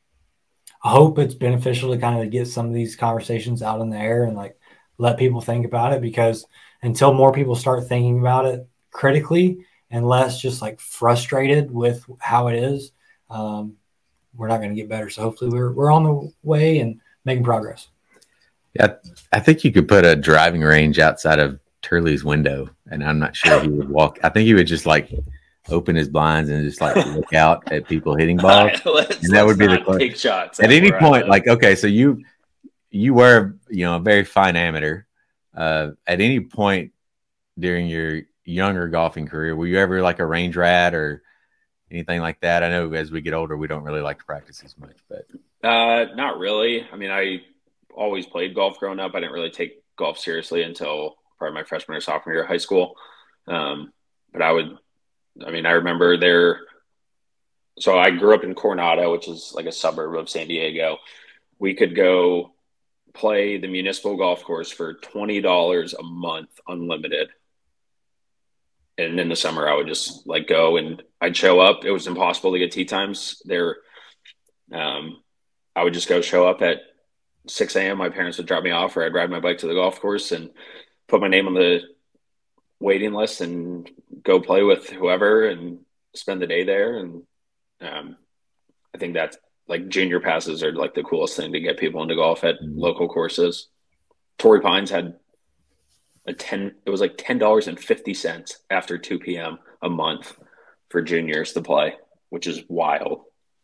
hope it's beneficial to kind of get some of these conversations out in the air and let people think about it, because until more people start thinking about it critically and less just frustrated with how it is, we're not going to get better. So hopefully we're on the way and making progress. Yeah, I think you could put a driving range outside of Turley's window, and I'm not sure he would walk. I think he would just open his blinds and just look out at people hitting balls. And that would be the take shots at any point. Okay, so you were a very fine amateur. At any point during your younger golfing career, were you ever a range rat or anything like that? I know as we get older, we don't really like to practice as much, but not really. I mean, I always played golf growing up. I didn't really take golf seriously until probably my freshman or sophomore year of high school. But I remember there. So I grew up in Coronado, which is a suburb of San Diego. We could go play the municipal golf course for $20 a month, unlimited. And in the summer, I would just like go and I'd show up. It was impossible to get tee times there. I would just go show up at 6 a.m. My parents would drop me off, or I'd ride my bike to the golf course and put my name on the waiting list and go play with whoever and spend the day there. And I think that's like junior passes are like the coolest thing to get people into golf at local courses. Torrey Pines had it was like $10.50 after 2 p.m. a month for juniors to play, which is wild.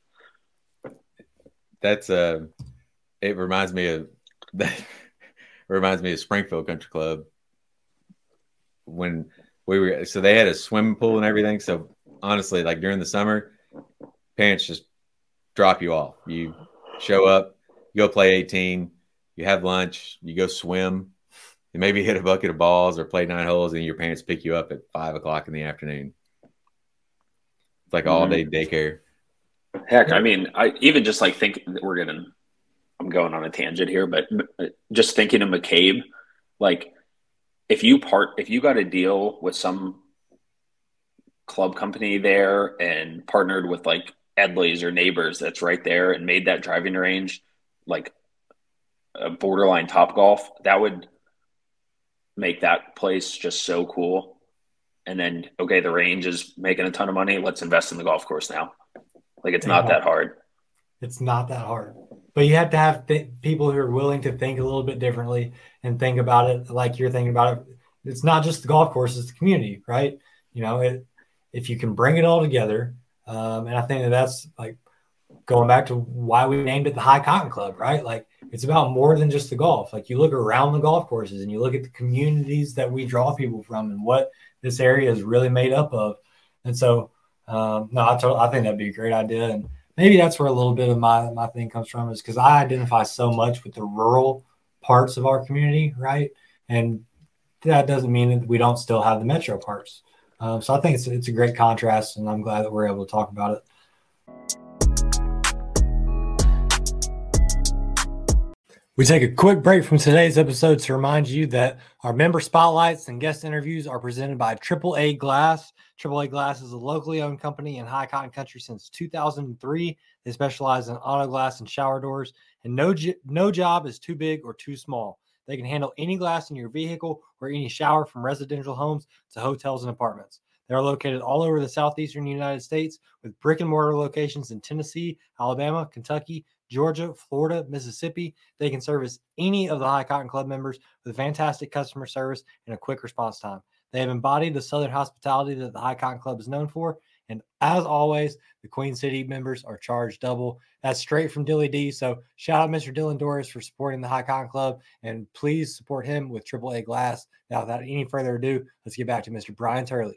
That's it reminds me of Springfield Country Club when we were, so they had a swimming pool and everything. So honestly, like during the summer, parents just drop you off. You show up, you go play 18, you have lunch, you go swim, you maybe hit a bucket of balls or play 9 holes, and your parents pick you up at 5 o'clock in the afternoon. It's like all day daycare. Heck, I mean, I even just like think I'm going on a tangent here, but just thinking of McCabe, like if you got a deal with some club company there and partnered with like Edley's or Neighbors that's right there and made that driving range like a borderline Topgolf, that would make that place just so cool. And then, okay, the range is making a ton of money. Let's invest in the golf course now. Like, it's not that hard. It's not that hard. But you have to have people who are willing to think a little bit differently and think about it like you're thinking about it. It's not just the golf course, it's the community, right? You know, if you can bring it all together, and I think that's like going back to why we named it the High Cotton Club, right? Like, it's about more than just the golf. Like, you look around the golf courses and you look at the communities that we draw people from and what this area is really made up of. And so, I think that'd be a great idea. And maybe that's where a little bit of my thing comes from, is because I identify so much with the rural parts of our community, right? And that doesn't mean that we don't still have the metro parts. So I think it's a great contrast, and I'm glad that we're able to talk about it. We take a quick break from today's episode to remind you that our member spotlights and guest interviews are presented by AAA Glass. AAA Glass is a locally owned company in High Cotton Country since 2003. They specialize in auto glass and shower doors, and no job is too big or too small. They can handle any glass in your vehicle or any shower, from residential homes to hotels and apartments. They are located all over the southeastern United States with brick and mortar locations in Tennessee, Alabama, Kentucky, Georgia, Florida, Mississippi. They can service any of the High Cotton Club members with fantastic customer service and a quick response time. They have embodied the Southern hospitality that the High Cotton Club is known for. And as always, the Queen City members are charged double. That's straight from Dilly D. So shout out Mr. Dylan Doris for supporting the High Cotton Club, and please support him with AAA Glass. Now, without any further ado, let's get back to Mr. Brian Turley.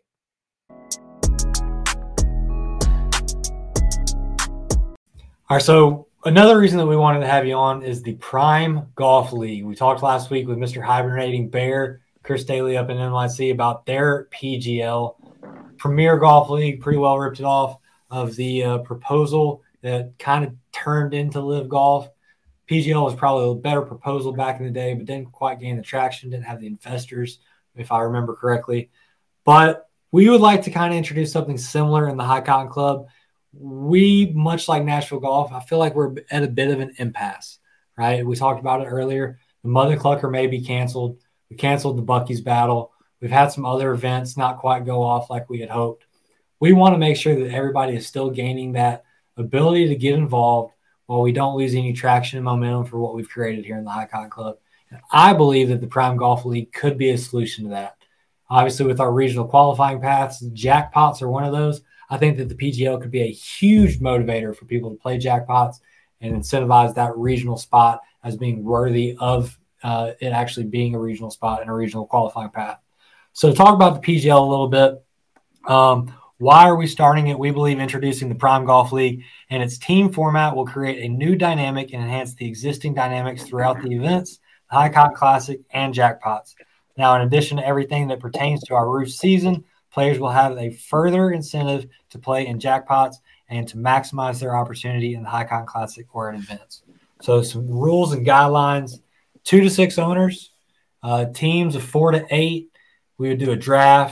All right, so another reason that we wanted to have you on is the Prime Golf League. We talked last week with Mr. Hibernating Bear, Chris Daly up in NYC, about their PGL Premier Golf League. Pretty well ripped it off of the proposal that kind of turned into Live Golf. PGL was probably a better proposal back in the day, but didn't quite gain the traction, didn't have the investors, if I remember correctly. But we would like to kind of introduce something similar in the High Cotton Club. We, much like Nashville Golf, I feel like we're at a bit of an impasse, right? We talked about it earlier. The Mother Clucker may be canceled. We canceled the Buc-ee's Battle. We've had some other events not quite go off like we had hoped. We want to make sure that everybody is still gaining that ability to get involved while we don't lose any traction and momentum for what we've created here in the High Cotton Club. And I believe that the Prime Golf League could be a solution to that. Obviously, with our regional qualifying paths, jackpots are one of those. I think that the PGL could be a huge motivator for people to play jackpots and incentivize that regional spot as being worthy of it actually being a regional spot and a regional qualifying path. So to talk about the PGL a little bit, why are we starting it? We believe introducing the Prime Golf League and its team format will create a new dynamic and enhance the existing dynamics throughout the events, the High Cotton Classic, and jackpots. Now, in addition to everything that pertains to our roof season, players will have a further incentive to play in jackpots and to maximize their opportunity in the High Cotton Classic or in events. So some rules and guidelines: 2 to 6 owners, teams of 4 to 8. We would do a draft.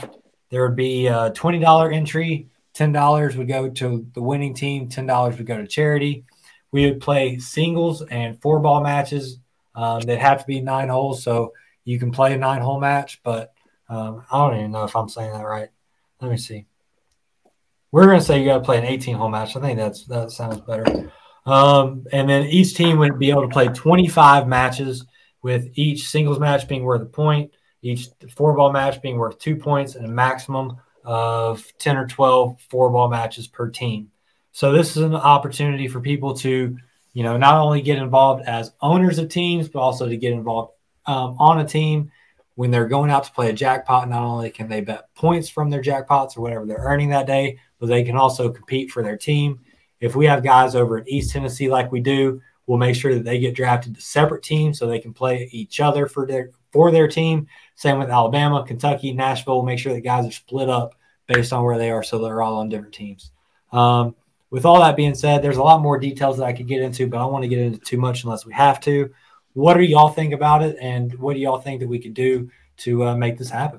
there would be a $20 entry. $10 would go to the winning team. $10 would go to charity. We would play singles and 4-ball matches. They'd have to be 9 holes, so you can play a 9-hole match, but I don't even know if I'm saying that right. Let me see. We're going to say you got to play an 18-hole match. I think that sounds better. And then each team would be able to play 25 matches, with each singles match being worth a point, each 4-ball match being worth 2 points, and a maximum of 10 or 12 4-ball matches per team. So this is an opportunity for people to, not only get involved as owners of teams, but also to get involved on a team when they're going out to play a jackpot. Not only can they bet points from their jackpots or whatever they're earning that day, but they can also compete for their team. If we have guys over in East Tennessee like we do, we'll make sure that they get drafted to separate teams so they can play each other for their team. Same with Alabama, Kentucky, Nashville. We'll make sure that guys are split up based on where they are so they're all on different teams. With all that being said, there's a lot more details that I could get into, but I don't want to get into too much unless we have to. What do y'all think about it, and what do y'all think that we could do to make this happen?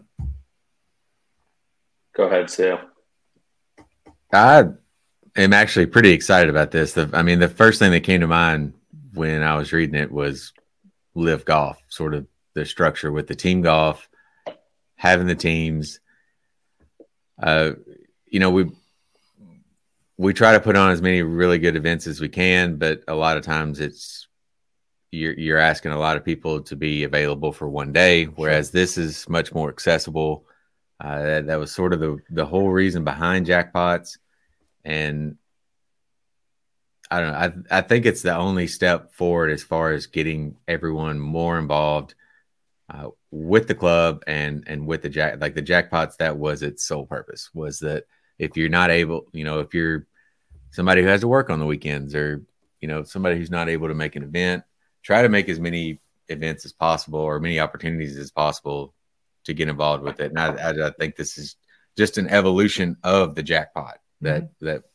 Go ahead, Sal. I am actually pretty excited about this. The first thing that came to mind when I was reading it was Live Golf, sort of the structure with the team golf, having the teams. We try to put on as many really good events as we can, but a lot of times you're asking a lot of people to be available for one day, whereas this is much more accessible. That was sort of the whole reason behind jackpots. And I don't know. I think it's the only step forward as far as getting everyone more involved with the club and with the jackpots. That was its sole purpose, was that if you're not able, if you're somebody who has to work on the weekends or, somebody who's not able to make an event, try to make as many events as possible or many opportunities as possible to get involved with it. And I think this is just an evolution of the jackpot that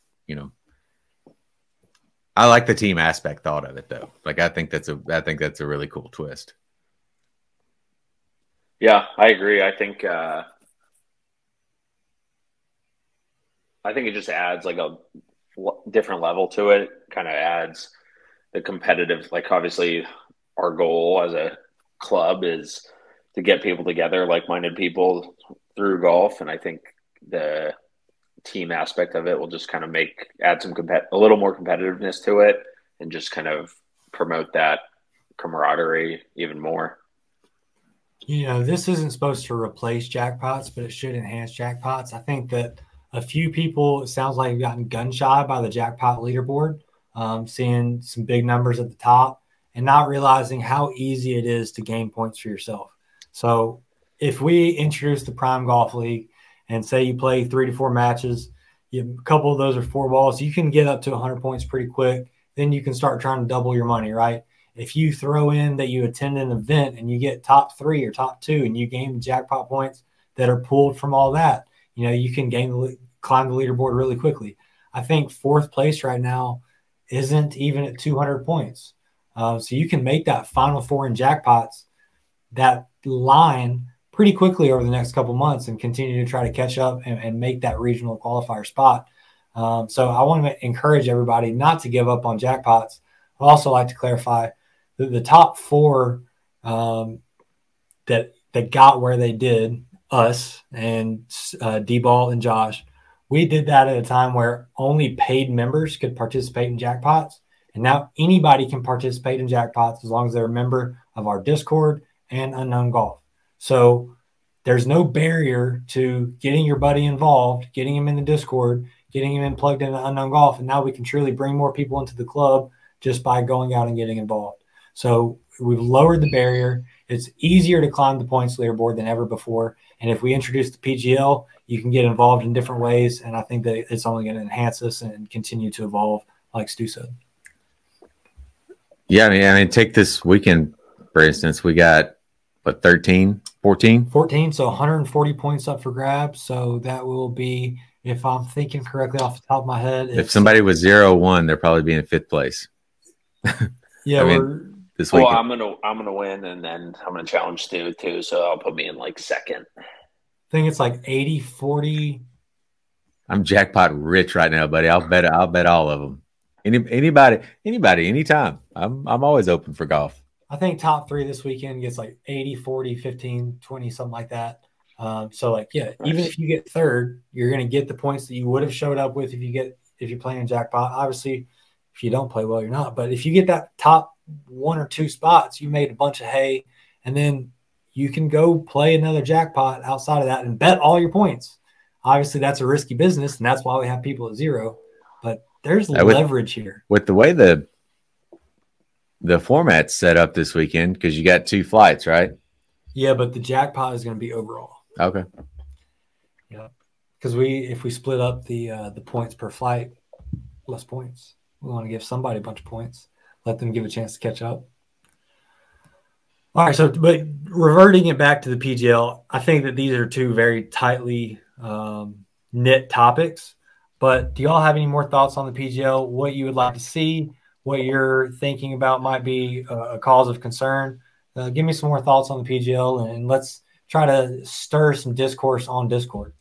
I like the team aspect thought of it though. I think that's a really cool twist. Yeah, I agree. I think it just adds a different level to it. Kind of adds the competitive, obviously our goal as a club is to get people together, like-minded people through golf. And I think the team aspect of it will just kind of add some a little more competitiveness to it and just kind of promote that camaraderie even more. This isn't supposed to replace jackpots, but it should enhance jackpots. I think that a few people, it sounds like, have gotten gun shy by the jackpot leaderboard, seeing some big numbers at the top and not realizing how easy it is to gain points for yourself. So if we introduce the Prime Golf League and say you play 3 to 4 matches, a couple of those are 4 balls, you can get up to 100 points pretty quick. Then you can start trying to double your money, right? If you throw in that you attend an event and you get top 3 or top 2 and you gain jackpot points that are pulled from all that, you can climb the leaderboard really quickly. I think 4th place right now isn't even at 200 points. So you can make that Final Four in jackpots, that line, pretty quickly over the next couple months and continue to try to catch up and make that regional qualifier spot. So I want to encourage everybody not to give up on jackpots. I'd also like to clarify the top 4 that got where they did, us and D-Ball and Josh, we did that at a time where only paid members could participate in jackpots. And now anybody can participate in jackpots as long as they're a member of our Discord and Unknown Golf. So there's no barrier to getting your buddy involved, getting him in the Discord, getting him plugged into Unknown Golf. And now we can truly bring more people into the club just by going out and getting involved. So we've lowered the barrier. It's easier to climb the points leaderboard than ever before. And if we introduce the PGL, you can get involved in different ways. And I think that it's only going to enhance us and continue to evolve, like Stu said. Yeah, I mean, take this weekend, for instance. We got, 13, 14? 14, so 140 points up for grabs. So that will be, if I'm thinking correctly off the top of my head. If somebody was 0-1, they're probably be in 5th place. Yeah, this weekend. Well, I'm gonna win, and then I'm gonna challenge Stu too. So I'll put me in 2nd. think it's like 80-40. I'm jackpot rich right now, buddy. I'll bet all of them. Anybody, anytime. I'm always open for golf. I think top 3 this weekend gets like 80, 40, 15, 20, something like that. So like, yeah, even if you get third, you're going to get the points that you would have showed up with if you're playing jackpot. Obviously, if you don't play well, you're not. But if you get that top 1 or 2 spots, you made a bunch of hay, and then you can go play another jackpot outside of that and bet all your points. Obviously, that's a risky business, and that's why we have people at 0. But there's leverage here. With the way the format's set up this weekend, because you got 2 flights, right? Yeah, but the jackpot is going to be overall. Okay. Yeah, because if we split up the points per flight, less points. We want to give somebody a bunch of points, let them give a chance to catch up. All right, but reverting it back to the PGL, I think that these are 2 very tightly knit topics. But do y'all have any more thoughts on the PGL? What you would like to see? What you're thinking about might be a cause of concern? Give me some more thoughts on the PGL, and let's try to stir some discourse on Discord.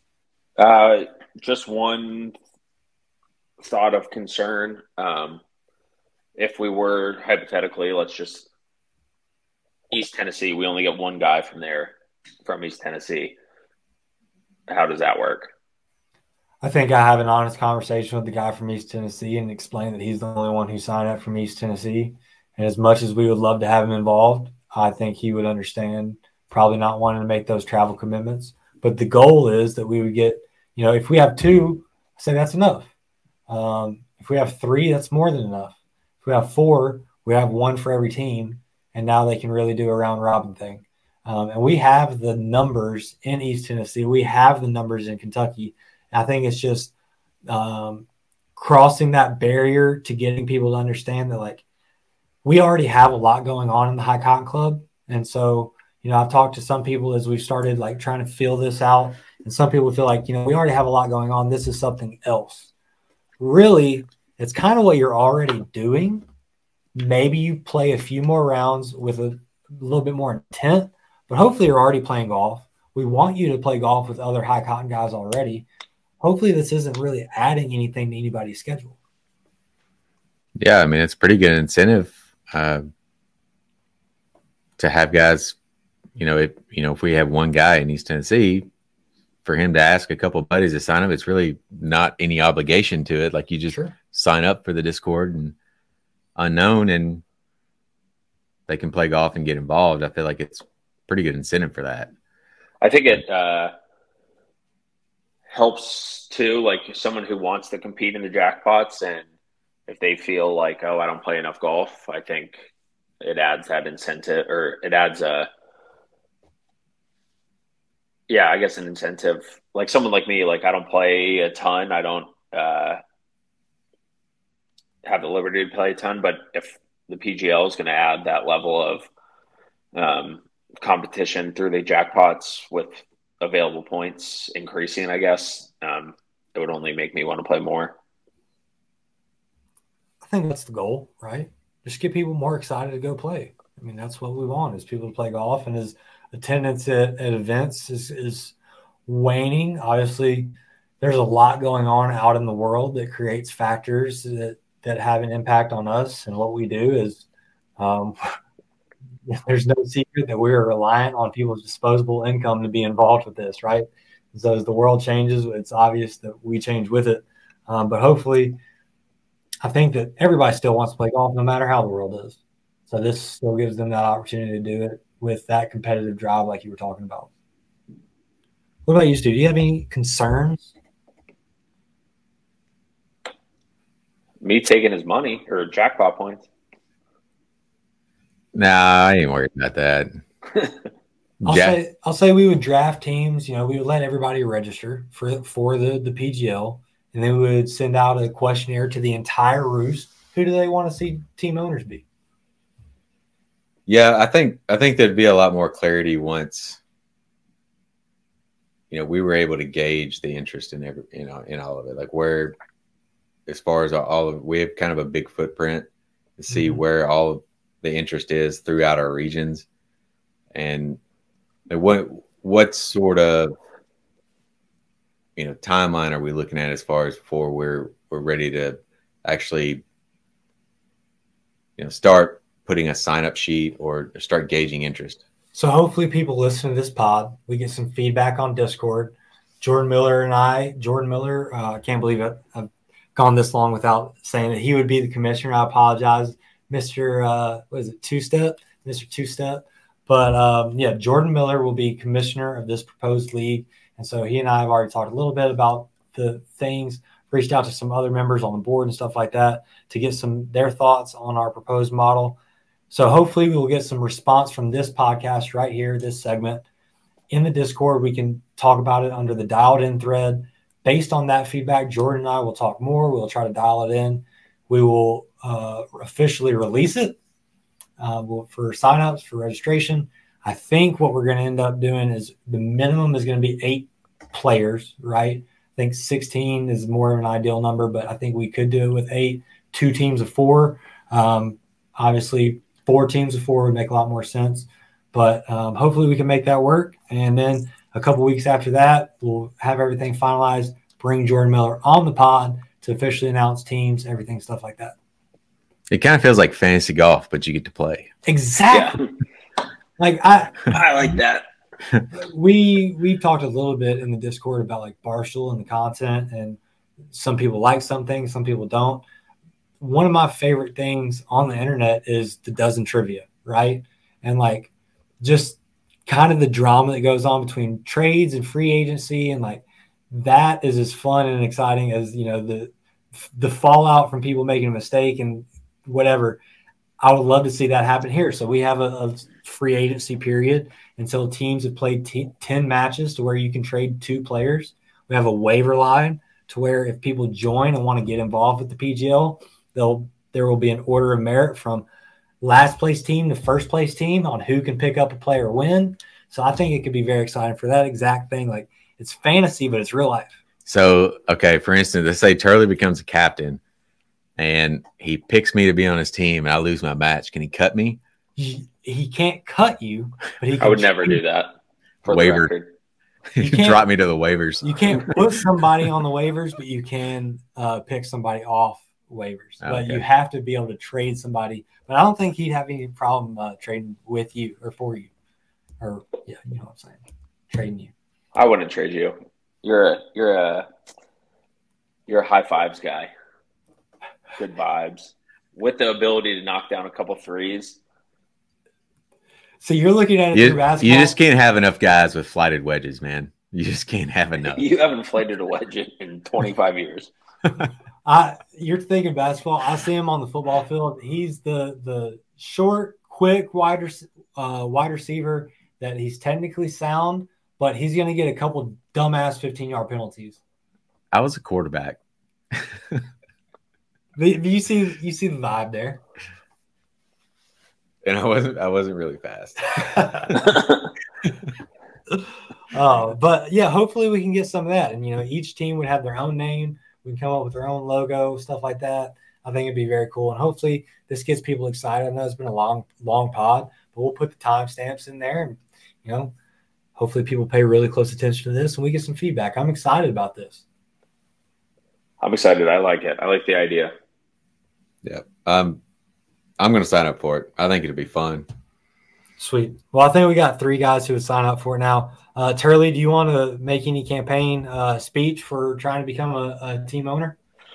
Just one thought of concern. If we were hypothetically, let's just East Tennessee, we only get 1 guy from East Tennessee. How does that work? I think I have an honest conversation with the guy from East Tennessee and explain that he's the only one who signed up from East Tennessee. And as much as we would love to have him involved, I think he would understand probably not wanting to make those travel commitments. But the goal is that we would get, if we have 2, I say that's enough. If we have 3, that's more than enough. If we have 4, we have 1 for every team. And now they can really do a round robin thing. And we have the numbers in East Tennessee. We have the numbers in Kentucky. I think it's just crossing that barrier to getting people to understand that, like, we already have a lot going on in the High Cotton Club. And so, I've talked to some people as we've started, like, trying to fill this out. And some people feel like, we already have a lot going on. This is something else. Really, it's kind of what you're already doing. Maybe you play a few more rounds with a little bit more intent, but hopefully you're already playing golf. We want you to play golf with other High Cotton guys already. Hopefully this isn't really adding anything to anybody's schedule. Yeah, I mean, it's pretty good incentive to have guys, if we have 1 guy in East Tennessee, for him to ask a couple of buddies to sign up, it's really not any obligation to it. Like, you just sign up for the Discord and unknown, and they can play golf and get involved. I feel like it's pretty good incentive for that. I think it helps too, like someone who wants to compete in the jackpots, and if they feel like, I don't play enough golf, I think it adds that incentive, or it adds an incentive. Like someone like me, like I don't play a ton. I don't have the liberty to play a ton, but if the PGL is going to add that level of competition through the jackpots with available points increasing, I guess, it would only make me want to play more. I think that's the goal, right? Just get people more excited to go play. I mean, that's what we want, is people to play golf. And as attendance at events is waning, obviously there's a lot going on out in the world that creates factors that have an impact on us. And what we do is there's no secret that we're reliant on people's disposable income to be involved with this, right? And so as the world changes, it's obvious that we change with it. But hopefully, I think that everybody still wants to play golf no matter how the world is. So this still gives them that opportunity to do it with that competitive drive like you were talking about. What about you, Stu? Do you have any concerns? Me taking his money or jackpot points? Nah, I ain't worried about that. I'll say we would draft teams. We would let everybody register for the PGL, and then we would send out a questionnaire to the entire roost. Who do they want to see team owners be? Yeah, I think there'd be a lot more clarity once we were able to gauge the interest in in all of it. Like, where, as far as we have kind of a big footprint to see where all of the interest is throughout our regions, and what sort of timeline are we looking at as far as before we're ready to actually start putting a sign-up sheet or start gauging interest? So hopefully people listen to this pod. We get some feedback on Discord. Jordan Miller, I can't believe it. I've gone this long without saying that he would be the commissioner. I apologize, Mr. Two-Step? Mr. Two-Step. But, Jordan Miller will be commissioner of this proposed league. And so he and I have already talked a little bit about the things, reached out to some other members on the board and stuff like that to get their thoughts on our proposed model. So hopefully we will get some response from this podcast right here, this segment. In the Discord, we can talk about it under the dialed in thread. Based on that feedback, Jordan and I will talk more. We'll try to dial it in. We will officially release it for signups, for registration. I think what we're going to end up doing is the minimum is going to be 8 players, right? I think 16 is more of an ideal number, but I think we could do it with 8, 2 teams of 4. Obviously, 4 teams of 4 would make a lot more sense, but hopefully we can make that work. And then a couple weeks after that, we'll have everything finalized, bring Jordan Miller on the pod to officially announce teams, everything, stuff like that. It kind of feels like fantasy golf, but you get to play. Exactly. Yeah. Like I like that. We've talked a little bit in the Discord about like Barstool and the content, and some people like some things, some people don't. One of my favorite things on the internet is the dozen trivia, right? And like just kind of the drama that goes on between trades and free agency, and like that is as fun and exciting as the fallout from people making a mistake and whatever. I would love to see that happen here. So we have a free agency period until teams have played 10 matches to where you can trade 2 players. We have a waiver line to where if people join and want to get involved with the PGL, there will be an order of merit from last place team to first place team on who can pick up a player win. So I think it could be very exciting for that exact thing. Like it's fantasy, but it's real life. So, okay, for instance, let's say Turley becomes a captain and he picks me to be on his team and I lose my match. Can he cut me? He can't cut you, but he can. I would never do that. For waiver. The record. You drop me to the waivers. You can't put somebody on the waivers, but you can pick somebody off waivers. But you have to be able to trade somebody. But I don't think he'd have any problem trading with you or for you. Or you know what I'm saying? Trading you. I wouldn't trade you. You're a high fives guy. Good vibes. With the ability to knock down a couple threes. So you're looking at it through basketball? You just can't have enough guys with flighted wedges, man. You just can't have enough. You haven't flighted a wedge in 25 years. You're thinking basketball. I see him on the football field. He's the short, quick, wide receiver that he's technically sound, but he's going to get a couple dumbass 15-yard penalties. I was a quarterback. You see the vibe there. And I wasn't really fast. But yeah, hopefully we can get some of that. And each team would have their own name. We can come up with their own logo, stuff like that. I think it'd be very cool. And hopefully this gets people excited. I know it's been a long pod, but we'll put the timestamps in there. And, hopefully people pay really close attention to this and we get some feedback. I'm excited about this. I'm excited. I like it. I like the idea. Yeah. I'm going to sign up for it. I think it'll be fun. Sweet. Well, I think we got 3 guys who would sign up for it now. Turley, do you want to make any campaign speech for trying to become a team owner?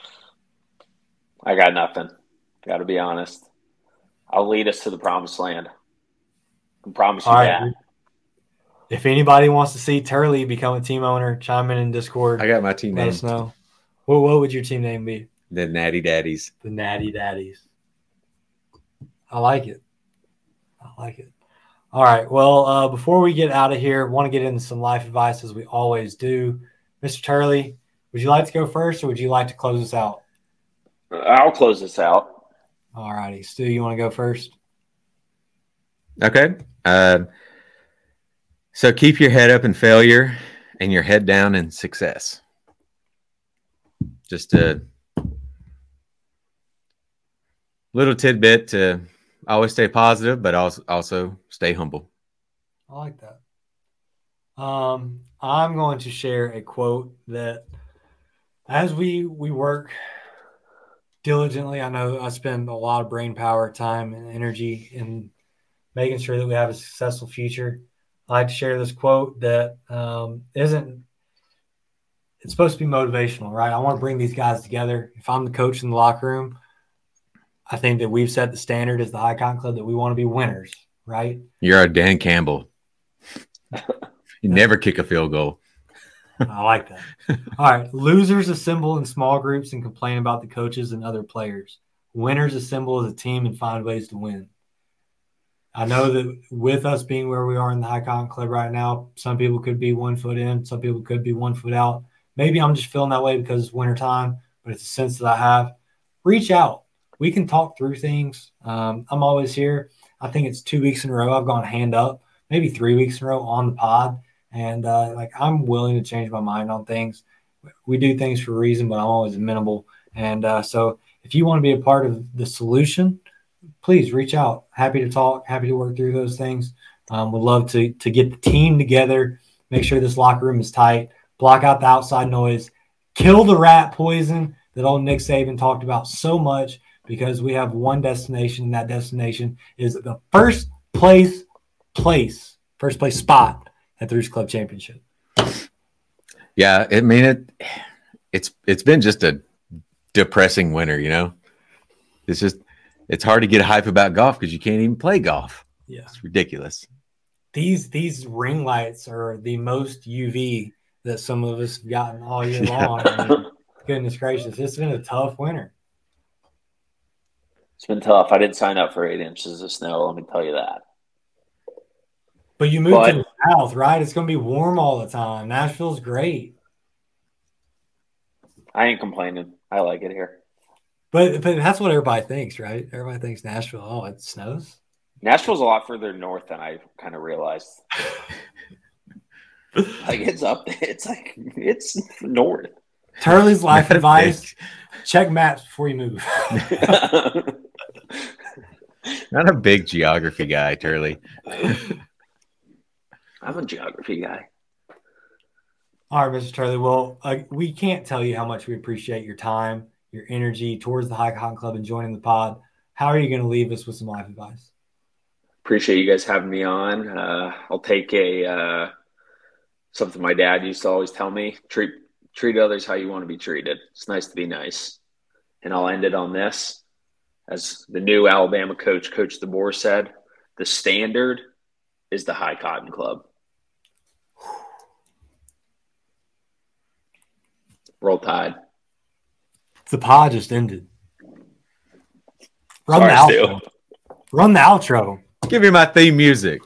I got nothing. Got to be honest. I'll lead us to the promised land. I can promise you that. Right. If anybody wants to see Turley become a team owner, chime in Discord. I got my team name. Let us know. What would your team name be? The Natty Daddies. The Natty Daddies. I like it. All right. Well, before we get out of here, I want to get into some life advice as we always do. Mr. Turley, would you like to go first or would you like to close us out? I'll close this out. All righty. Stu, you want to go first? Okay. So keep your head up in failure and your head down in success. Just a little tidbit to always stay positive, but also stay humble. I like that. I'm going to share a quote that as we work diligently, I know I spend a lot of brain power, time, and energy in making sure that we have a successful future. I like to share this quote that it's supposed to be motivational, right? I want to bring these guys together. If I'm the coach in the locker room, I think that we've set the standard as the High Cotton Club that we want to be winners, right? You're a Dan Campbell. You never kick a field goal. I like that. All right. Losers assemble in small groups and complain about the coaches and other players. Winners assemble as a team and find ways to win. I know that with us being where we are in the High Cotton Club right now, some people could be 1 foot in, some people could be 1 foot out. Maybe I'm just feeling that way because it's wintertime, but it's a sense that I have. Reach out. We can talk through things. I'm always here. I think it's 2 weeks in a row I've gone hand up, maybe 3 weeks in a row on the pod. And I'm willing to change my mind on things. We do things for a reason, but I'm always amenable. And so if you want to be a part of the solution, please reach out. Happy to talk, happy to work through those things. Would love to get the team together, make sure this locker room is tight, block out the outside noise, kill the rat poison that old Nick Saban talked about so much, because we have one destination, and that destination is the first place spot at the Roost Club Championship. Yeah, I mean it's been just a depressing winter, you know. It's hard to get hype about golf because you can't even play golf. Yeah, it's ridiculous. These ring lights are the most UV that some of us have gotten all year long. I mean, goodness gracious, it's been a tough winter. It's been tough. I didn't sign up for 8 inches of snow, let me tell you that. But you moved to the south, right? It's going to be warm all the time. Nashville's great. I ain't complaining. I like it here. But that's what everybody thinks, right? Everybody thinks Nashville, oh, it snows. Nashville's a lot further north than I kind of realized. It's up. It's north. Turley's life advice: check maps before you move. Not a big geography guy, Turley. I'm a geography guy. All right, Mr. Turley. Well, we can't tell you how much we appreciate your time, your energy towards the High Cotton Club and joining the pod. How are you going to leave us with some life advice? Appreciate you guys having me on. I'll take something my dad used to always tell me: treat others how you want to be treated. It's nice to be nice. And I'll end it on this. As the new Alabama coach, Coach DeBoer, said, the standard is the High Cotton Club. Roll Tide. The pod just ended. Run the outro. Run the outro. Give me my theme music.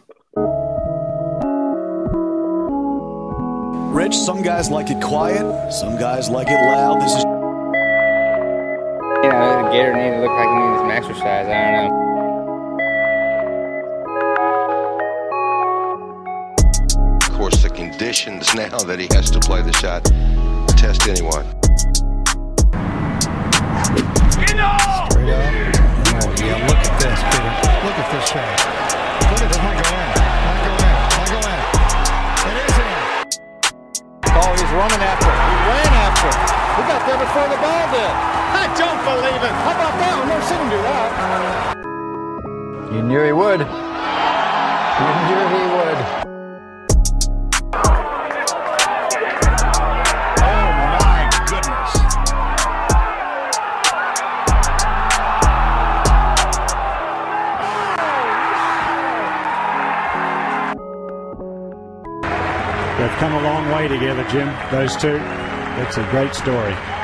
Rich, some guys like it quiet, some guys like it loud. This is Gator needed to look like he needed some exercise. I don't know. Of course, the conditions now that he has to play the shot test anyone. Straight up. Oh, yeah, look at this, Peter. Look at this shot. Look at this. Might go in. It is in. Oh, he's running after it. He ran after it. He got there before the ball did. I don't believe it. How about that? I've never seen him do that. You knew he would. You knew he would. Oh, my goodness. They've come a long way together, Jim, those two. It's a great story.